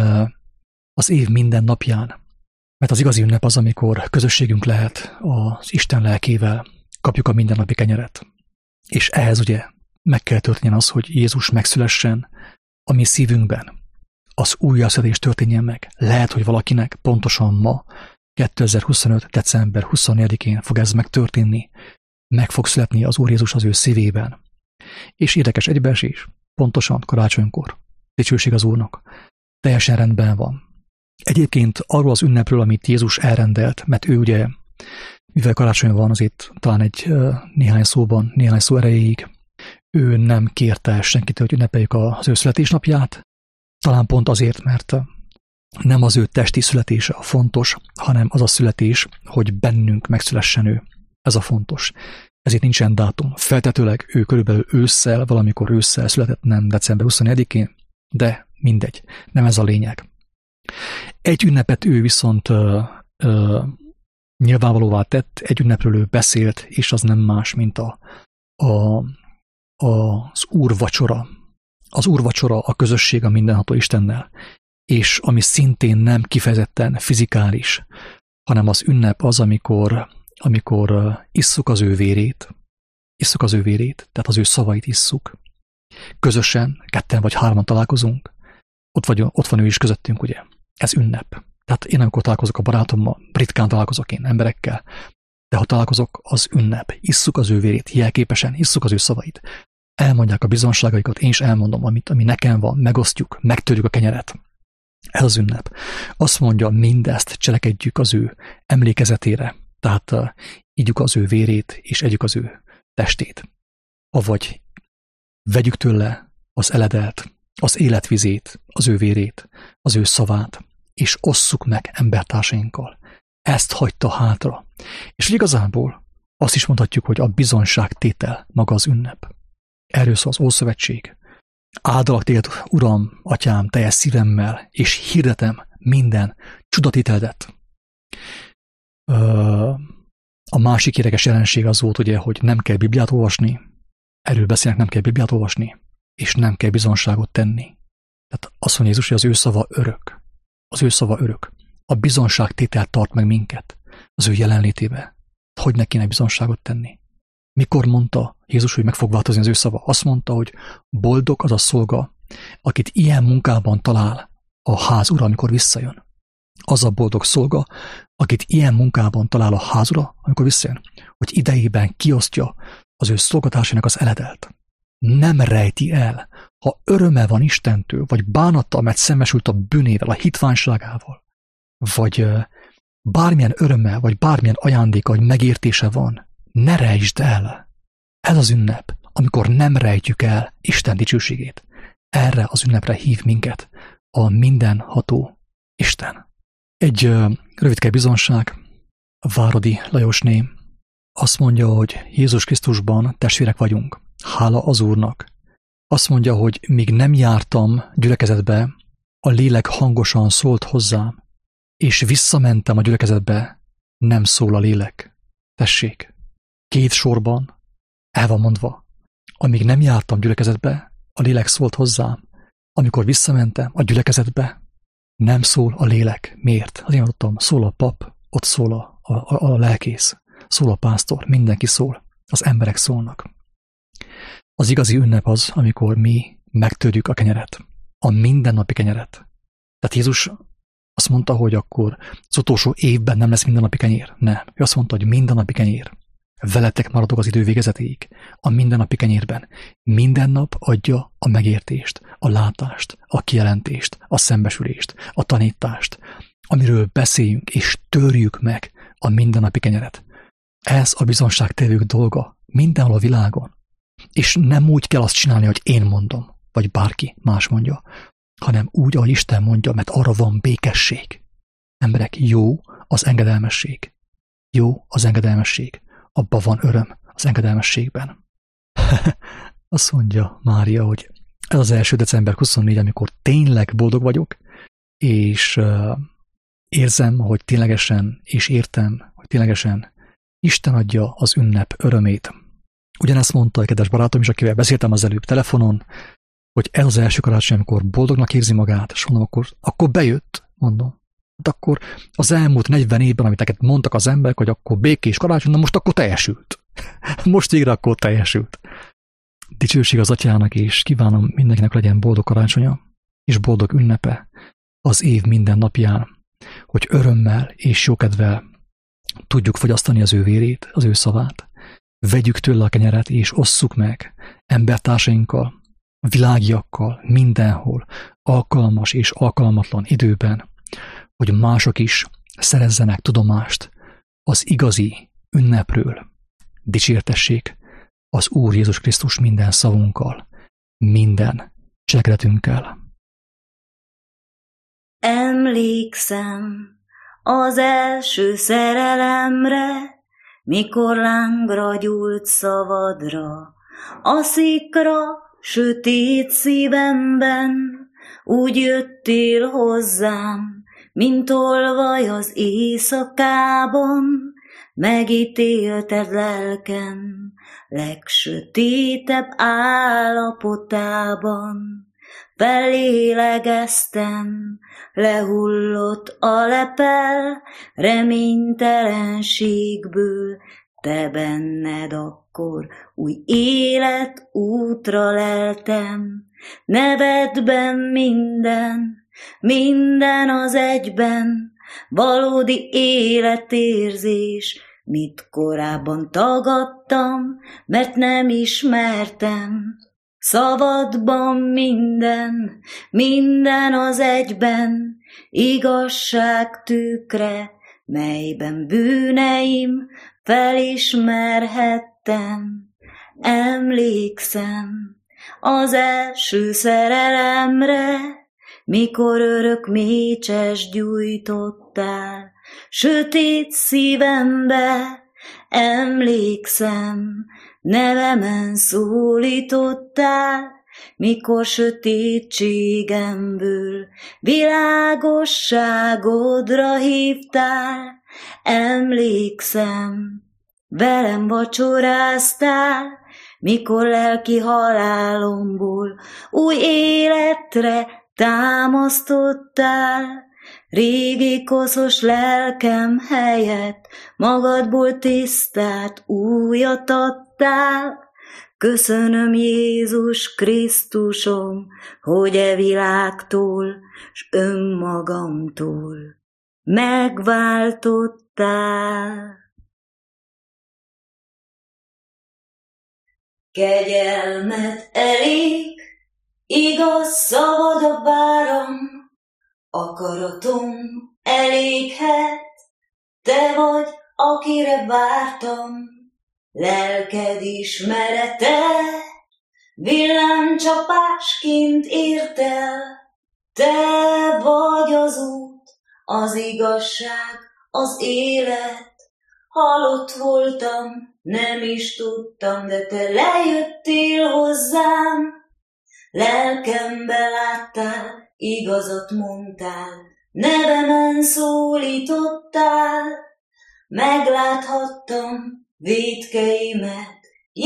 az év minden napján. Mert az igazi ünnep az, amikor közösségünk lehet az Isten lelkével, kapjuk a mindennapi kenyeret. És ehhez ugye meg kell történjen az, hogy Jézus megszülessen a mi szívünkben. Az újjászületés történjen meg. Lehet, hogy valakinek pontosan ma, kétezer-huszonöt. december huszonnegyedikén fog ez megtörténni. Meg fog születni az Úr Jézus az ő szívében. És érdekes egybeesés, pontosan karácsonykor. Dicsőség az Úrnak. Teljesen rendben van. Egyébként arról az ünnepről, amit Jézus elrendelt, mert ő ugye, mivel karácsony van, azért talán egy néhány szóban, néhány szó erejéig, ő nem kérte senkitől, hogy ünnepeljük az ő születésnapját. Talán pont azért, mert Nem az ő testi születése a fontos, hanem az a születés, hogy bennünk megszülessen ő. Ez a fontos. Ezért nincsen dátum. Feltetőleg ő körülbelül ősszel, valamikor ősszel született, nem december huszonegyedikén, de mindegy, nem ez a lényeg. Egy ünnepet ő viszont ö, ö, nyilvánvalóvá tett, egy ünnepről ő beszélt, és az nem más, mint a, a, az úrvacsora. Az úrvacsora a közösség a mindenható Istennel, és ami szintén nem kifejezetten fizikális, hanem az ünnep az, amikor, amikor isszuk az ő vérét, isszuk az ő vérét, tehát az ő szavait isszuk. Közösen, ketten vagy hárman találkozunk, ott, vagy, ott van ő is közöttünk, ugye? Ez ünnep. Tehát én amikor találkozok a barátommal, ritkán találkozok én emberekkel, de ha találkozok, az ünnep. Isszuk az ő vérét, jelképesen, isszuk az ő szavait. Elmondják a bizonságaikat, én is elmondom, amit, ami nekem van, megosztjuk, megtörjük a kenyeret. Ez az ünnep. Azt mondja, mindezt cselekedjük az ő emlékezetére, tehát uh, ígyük az ő vérét, és együk az ő testét. Avagy vegyük tőle az eledelt, az életvizét, az ő vérét, az ő szavát, és osszuk meg embertársainkkal. Ezt hagyta hátra. És igazából azt is mondhatjuk, hogy a bizonságtétel maga az ünnep. Erről szól az Ószövetség. Áldalak téged, Uram, Atyám, teljes szívemmel, és hirdetem minden csodatételedet. A másik érdekes jelenség az volt, ugye, hogy nem kell Bibliát olvasni, erről beszélnek, nem kell Bibliát olvasni, és nem kell bizonságot tenni. Tehát azt mondja Jézus, hogy az ő szava örök. Az ő szava örök. A bizonságtétel tart meg minket az ő jelenlétébe. Hogy ne kéne bizonságot tenni? Mikor mondta Jézus, hogy meg fog változni az ő szava? Azt mondta, hogy boldog az a szolga, akit ilyen munkában talál a ház ura, amikor visszajön. Az a boldog szolga, akit ilyen munkában talál a ház ura, amikor visszajön, hogy idejében kiosztja az ő szolgatásainak az eledelt. Nem rejti el, ha öröme van Istentől, vagy bánattal, mert szembesült a bűnével, a hitványságával, vagy bármilyen öröme, vagy bármilyen ajándéka, vagy megértése van, ne rejtsd el. Ez az ünnep, amikor nem rejtjük el Isten dicsőségét. Erre az ünnepre hív minket a mindenható Isten. Egy uh, rövidke bizonság, Váradi Lajosné azt mondja, hogy Jézus Krisztusban testvérek vagyunk. Hála az Úrnak. Azt mondja, hogy míg nem jártam gyülekezetbe, a lélek hangosan szólt hozzám, és visszamentem a gyülekezetbe, nem szól a lélek. Tessék, két sorban el van mondva. Amíg nem jártam gyülekezetbe, a lélek szólt hozzám. Amikor visszamentem a gyülekezetbe, nem szól a lélek. Miért? Azért mondtam, szól a pap, ott szól a, a, a lelkész, szól a pásztor, mindenki szól, az emberek szólnak. Az igazi ünnep az, amikor mi megtörjük a kenyeret, a mindennapi kenyeret. Tehát Jézus azt mondta, hogy akkor az utolsó évben nem lesz mindennapi kenyér. Nem. Ő azt mondta, hogy mindennapi kenyér. Veletek maradok az idő végezetéig. A mindennapi kenyérben minden nap adja a megértést, a látást, a kijelentést, a szembesülést, a tanítást, amiről beszéljünk és törjük meg a mindennapi kenyeret. Ez a bizonságtevők dolga mindenhol a világon. És nem úgy kell azt csinálni, hogy én mondom, vagy bárki más mondja, hanem úgy, ahogy Isten mondja, mert arra van békesség. Emberek, jó az engedelmesség. Jó az engedelmesség. Abban van öröm az engedelmességben. Azt mondja Mária, hogy ez az első december huszonnégy, amikor tényleg boldog vagyok, és uh, érzem, hogy ténylegesen, és értem, hogy ténylegesen Isten adja az ünnep örömét. Ugyanezt mondta a kedves barátom is, akivel beszéltem az előbb telefonon, hogy ez az első karácsony, amikor boldognak érzi magát, és mondom, akkor, akkor bejött, mondom. Hát akkor az elmúlt negyven évben, amit neked mondtak az emberek, hogy akkor békés karácsony, na most akkor teljesült. Most végre akkor teljesült. Dicsőség az Atyának, és kívánom mindenkinek legyen boldog karácsonya, és boldog ünnepe az év minden napján, hogy örömmel és jókedvel tudjuk fogyasztani az ő vérét, az ő szavát, vegyük tőle a kenyeret, és osszuk meg embertársainkkal, világiakkal, mindenhol, alkalmas és alkalmatlan időben, hogy mások is szerezzenek tudomást az igazi ünnepről. Dicsértessék az Úr Jézus Krisztus minden szavunkkal, minden cselekedetünkkel. Emlékszem az első szerelemre, mikor lángra gyúlt szavadra, a szikra sötét szívemben, úgy jöttél hozzám, mint tolvaj az éjszakában, megítélted lelkem legsötétebb állapotában. Fellélegeztem, lehullott a lepel, reménytelenségből, te benned akkor új élet útra leltem. Nevedben minden, minden az egyben, valódi életérzés, mit korábban tagadtam, mert nem ismertem. Szavadban minden, minden az egyben, igazság tükre, melyben bűneim felismerhettem. Emlékszem az első szerelemre, mikor örök mécses gyújtottál sötét szívembe. Emlékszem, nevemen szólítottál, mikor sötétségemből világosságodra hívtál. Emlékszem, velem vacsoráztál, mikor lelki halálomból új életre támasztottál. Régi koszos lelkem helyett magadból tisztát újat adtál. Köszönöm Jézus Krisztusom, hogy e világtól s önmagamtól megváltottál. Kegyelmet elég, igaz szavad váram, akaratom eléghet, te vagy, akire vártam. Lelked ismerete, villámcsapásként ért el, te vagy az út, az igazság, az élet. Halott voltam, nem is tudtam, de te lejöttél hozzám. Lelkembe láttál, igazat mondtál, nevemen szólítottál. Megláthattam vétkeimet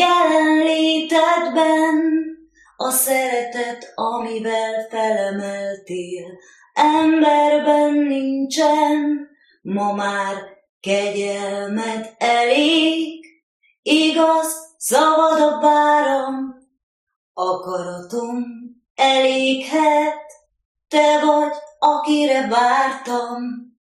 jelenlétedben, a szeretet, amivel felemeltél, emberben nincsen. Ma már kegyelmed elég, igaz szavad váram, akaratom eléghet, te vagy, akire vártam.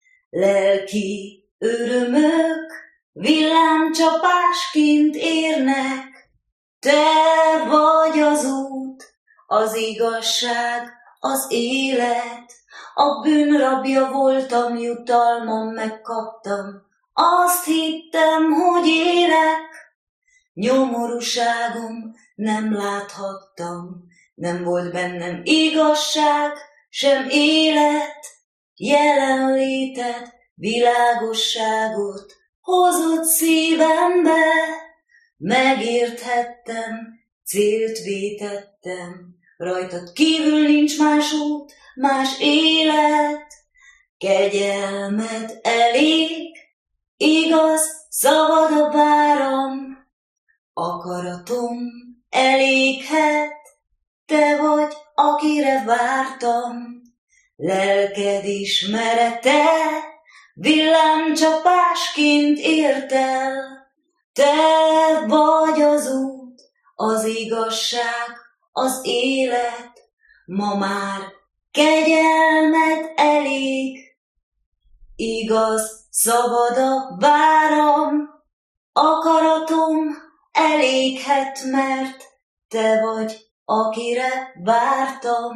Lelki örömök villámcsapásként érnek, te vagy az út, az igazság, az élet. A bűn rabja voltam, jutalmam megkaptam, azt hittem, hogy élek. Nyomorúságom nem láthattam, nem volt bennem igazság, sem élet. Jelenléted világosságot hozott szívembe, megérthettem, célt vétettem, rajtad kívül nincs más út, más élet. Kegyelmed elég, igaz szavad váram, akaratom eléghet, te vagy, akire vártam. Lelked ismerete, villámcsapásként ért el, te vagy az út, az igazság, az élet. Ma már kegyelmed elég, igaz szabad váram, akaratom eléghet, mert te vagy, akire vártam.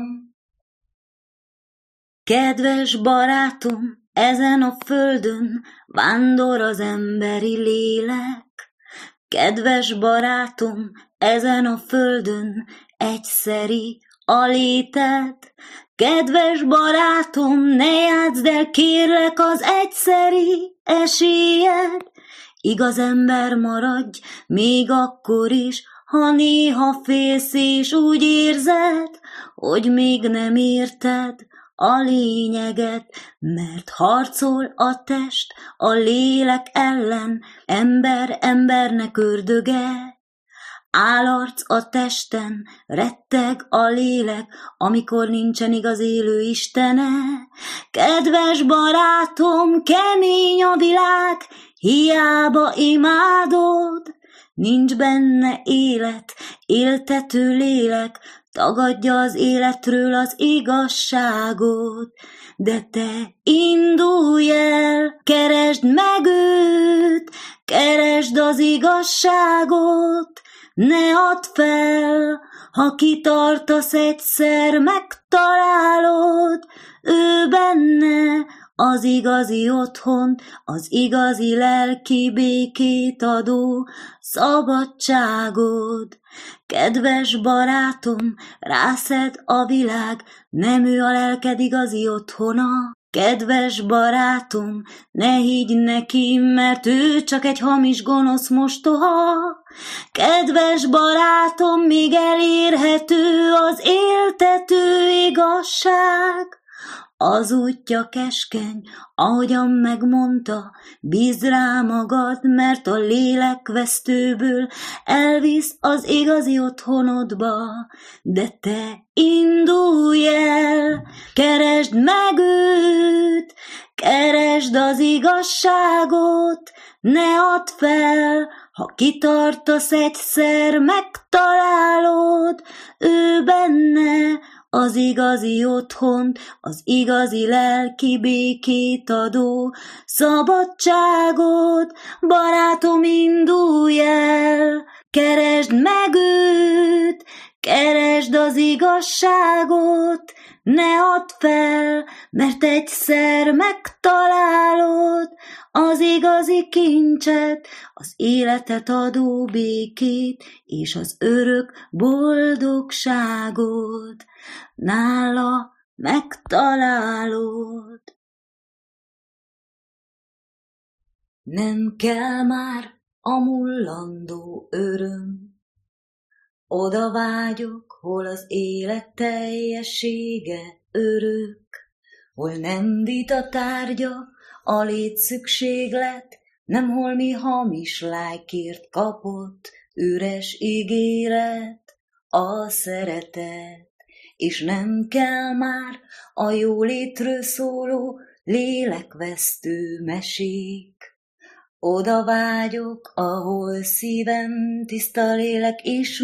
Kedves barátom, ezen a földön vándor az emberi lélek. Kedves barátom, ezen a földön egyszeri a léted. Kedves barátom, ne játszd el, kérlek, az egyszeri esélyed. Igaz ember maradj, még akkor is, ha néha félsz és úgy érzed, hogy még nem érted a lényeget, mert harcol a test a lélek ellen, ember embernek ördöge. Állarc a testen, retteg a lélek, amikor nincsen igaz élő Istene. Kedves barátom, kemény a világ, hiába imádod, nincs benne élet, éltető lélek, tagadja az életről az igazságot. De te indulj el, keresd meg őt, keresd az igazságot, ne add fel, ha kitartasz egyszer, megtalálod, ő benne az igazi otthont, az igazi lelki békét adó szabadságod. Kedves barátom, rászed a világ, nem ő a lelked igazi otthona. Kedves barátom, ne higgy neki, mert ő csak egy hamis gonosz mostoha. Kedves barátom, még elérhető az éltető igazság. Az útja keskeny, ahogyan megmondta, bízd rá magad, mert a lélekvesztőből elvisz az igazi otthonodba. De te indulj el, keresd meg őt, keresd az igazságot, ne add fel, ha kitartasz egyszer, megtalálod, ő benne az igazi otthont, az igazi lelki békét adó szabadságot. Barátom, indulj el, keresd meg őt, keresd az igazságot, ne add fel, mert egyszer megtalálod az igazi kincset, az életet adó békét és az örök boldogságot. Nála megtalálod. Nem kell már a mullandó öröm, oda vágyok, hol az élet teljessége örök, hol nem vita tárgya a létszükséglet, nem holmi hamis lájkért kapott üres ígéret a szeretet. És nem kell már a jólétről szóló lélekvesztő mesék. Oda vágyok, ahol szívem tiszta lélek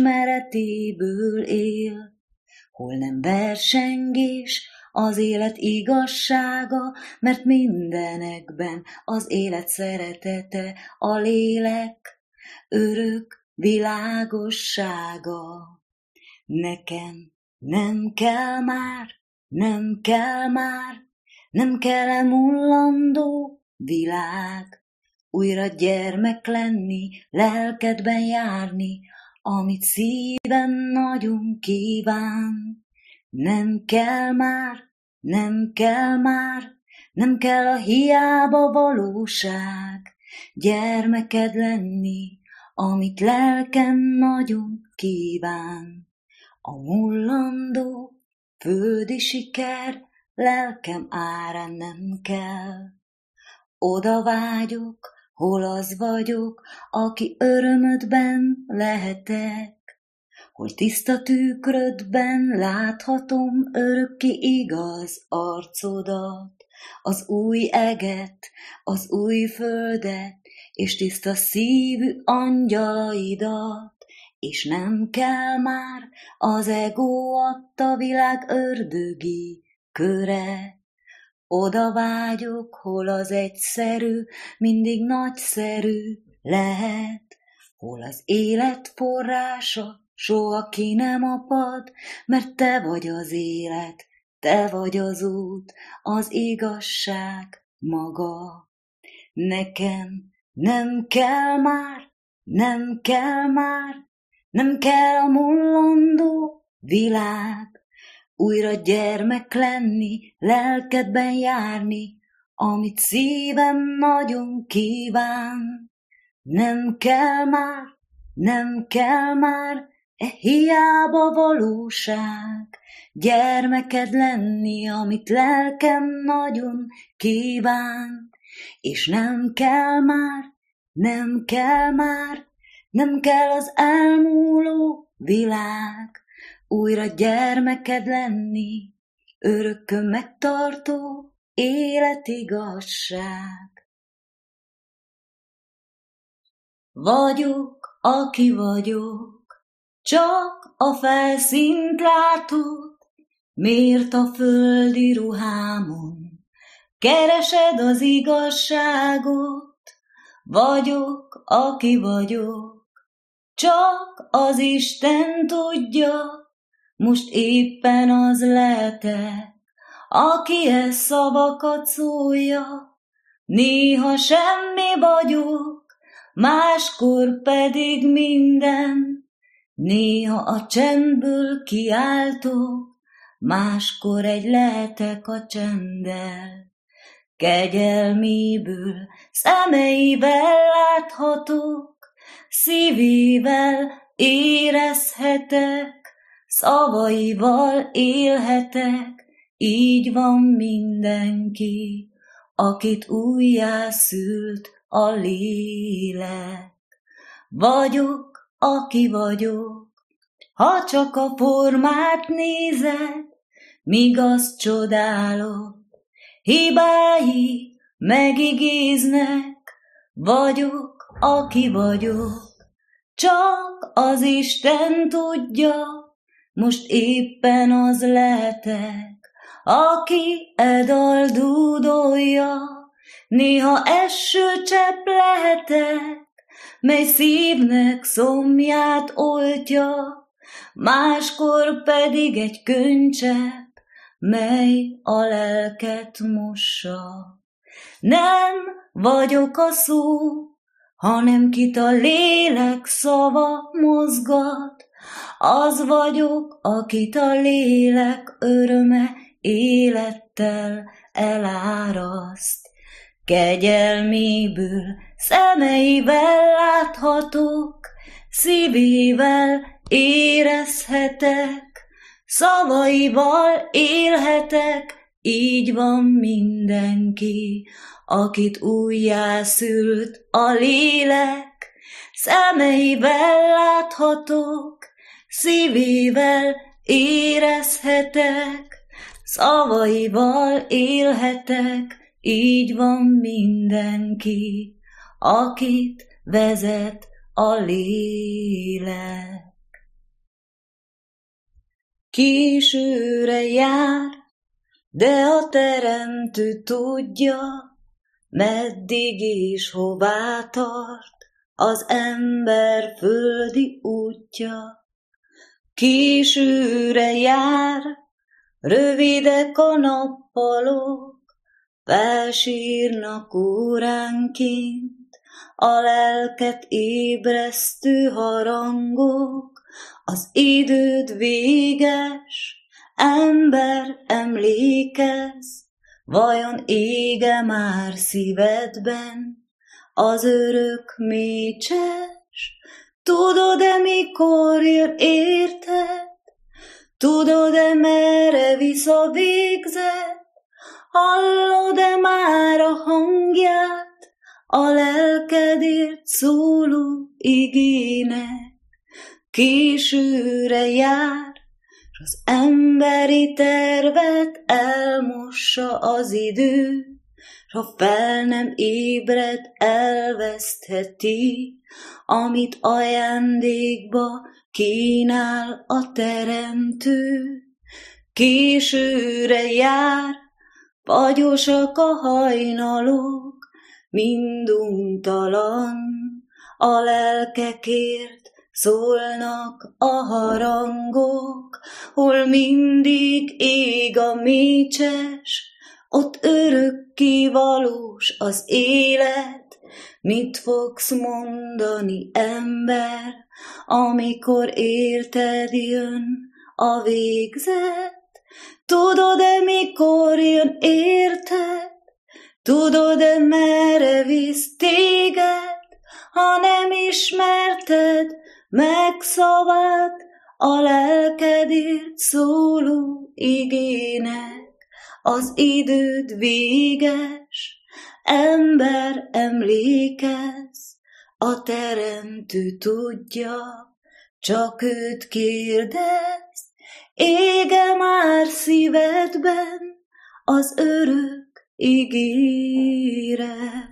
ismeretéből él, hol nem versengés az élet igazsága, mert mindenekben az élet szeretete, a lélek örök világossága. Nekem nem kell már, nem kell már, nem kell mullandó világ, újra gyermek lenni, lelkedben járni, amit szívem nagyon kíván. Nem kell már, nem kell már, nem kell a hiába valóság, gyermeked lenni, amit lelkem nagyon kíván. A mullandó földi siker lelkem árán nem kell. Oda vágyok, hol az vagyok, aki örömödben lehetek, hol tiszta tükrödben láthatom örökké igaz arcodat, az új eget, az új földet, és tiszta szívű angyalaidat. És nem kell már az ego adta világ ördögi köre. Oda vágyok, hol az egyszerű mindig nagyszerű lehet, hol az élet forrása soha ki nem apad, mert te vagy az élet, te vagy az út, az igazság maga. Nekem nem kell már, nem kell már, nem kell a mullandó világ, újra gyermek lenni, lelkedben járni, amit szívem nagyon kíván. Nem kell már, nem kell már, e hiába valóság, gyermeked lenni, amit lelkem nagyon kíván. És nem kell már, nem kell már, nem kell az elmúló világ, újra gyermeked lenni, örökkön megtartó életigazság. Vagyok, aki vagyok, csak a felszínt látod, miért a földi ruhámon keresed az igazságot? Vagyok, aki vagyok, csak az Isten tudja, most éppen az lehetek, aki e szavakat szólja. Néha semmi vagyok, máskor pedig minden, néha a csendből kiáltok, máskor egy lehetek a csenddel. Kegyelméből szemeivel láthatok, szívével érezhetek, szavaival élhetek, így van mindenki, akit újjászült a lélek. Vagyok, aki vagyok, ha csak a formát nézed, míg azt csodálod, hibái megigéznek. Vagyok, aki vagyok, csak az Isten tudja, most éppen az lehetek, aki e dal dúdolja. Néha esőcsepp lehetek, mely szívnek szomját oltja, máskor pedig egy könycsepp, mely a lelket mossa. Nem vagyok a szó, hanem kit a lélek szava mozgat, az vagyok, akit a lélek öröme élettel eláraszt. Kegyelméből szemeivel láthatok, szívével érezhetek, szavaival élhetek, így van mindenki, akit újjászült a lélek. Szemeivel láthatok, szívével érezhetek, szavaival élhetek, így van mindenki, akit vezet a lélek. Későre jár, de a teremtő tudja, meddig és hová tart az ember földi útja. Későre jár, rövidek a nappalok, felsírnak óránként a lelket ébresztő harangok. Az időd véges, ember, emlékezz, vajon ége már szívedben az örök mécses? Tudod-e, mikor jön érted? Tudod-e, merre visz a végzet? Hallod-e már a hangját a lelkedért szóló igének? Későre jár, s az emberi tervet elmossa az idő, s ha fel nem ébred, elvesztheti, amit ajándékba kínál a teremtő. Későre jár, fagyosak a hajnalok, minduntalan a lelkekért szólnak a harangok, hol mindig ég a mécses, ott örökké valós az élet. Mit fogsz mondani, ember, amikor érted jön a végzet? Tudod-e, mikor jön érted? Tudod-e, merre visz téged? Ha nem ismerted meg szavát, a lelkedért szóló igének, az időd véges, ember, emlékezz, a teremtő tudja, csak őt kérdezd, ége már szívedben az örök ígéret.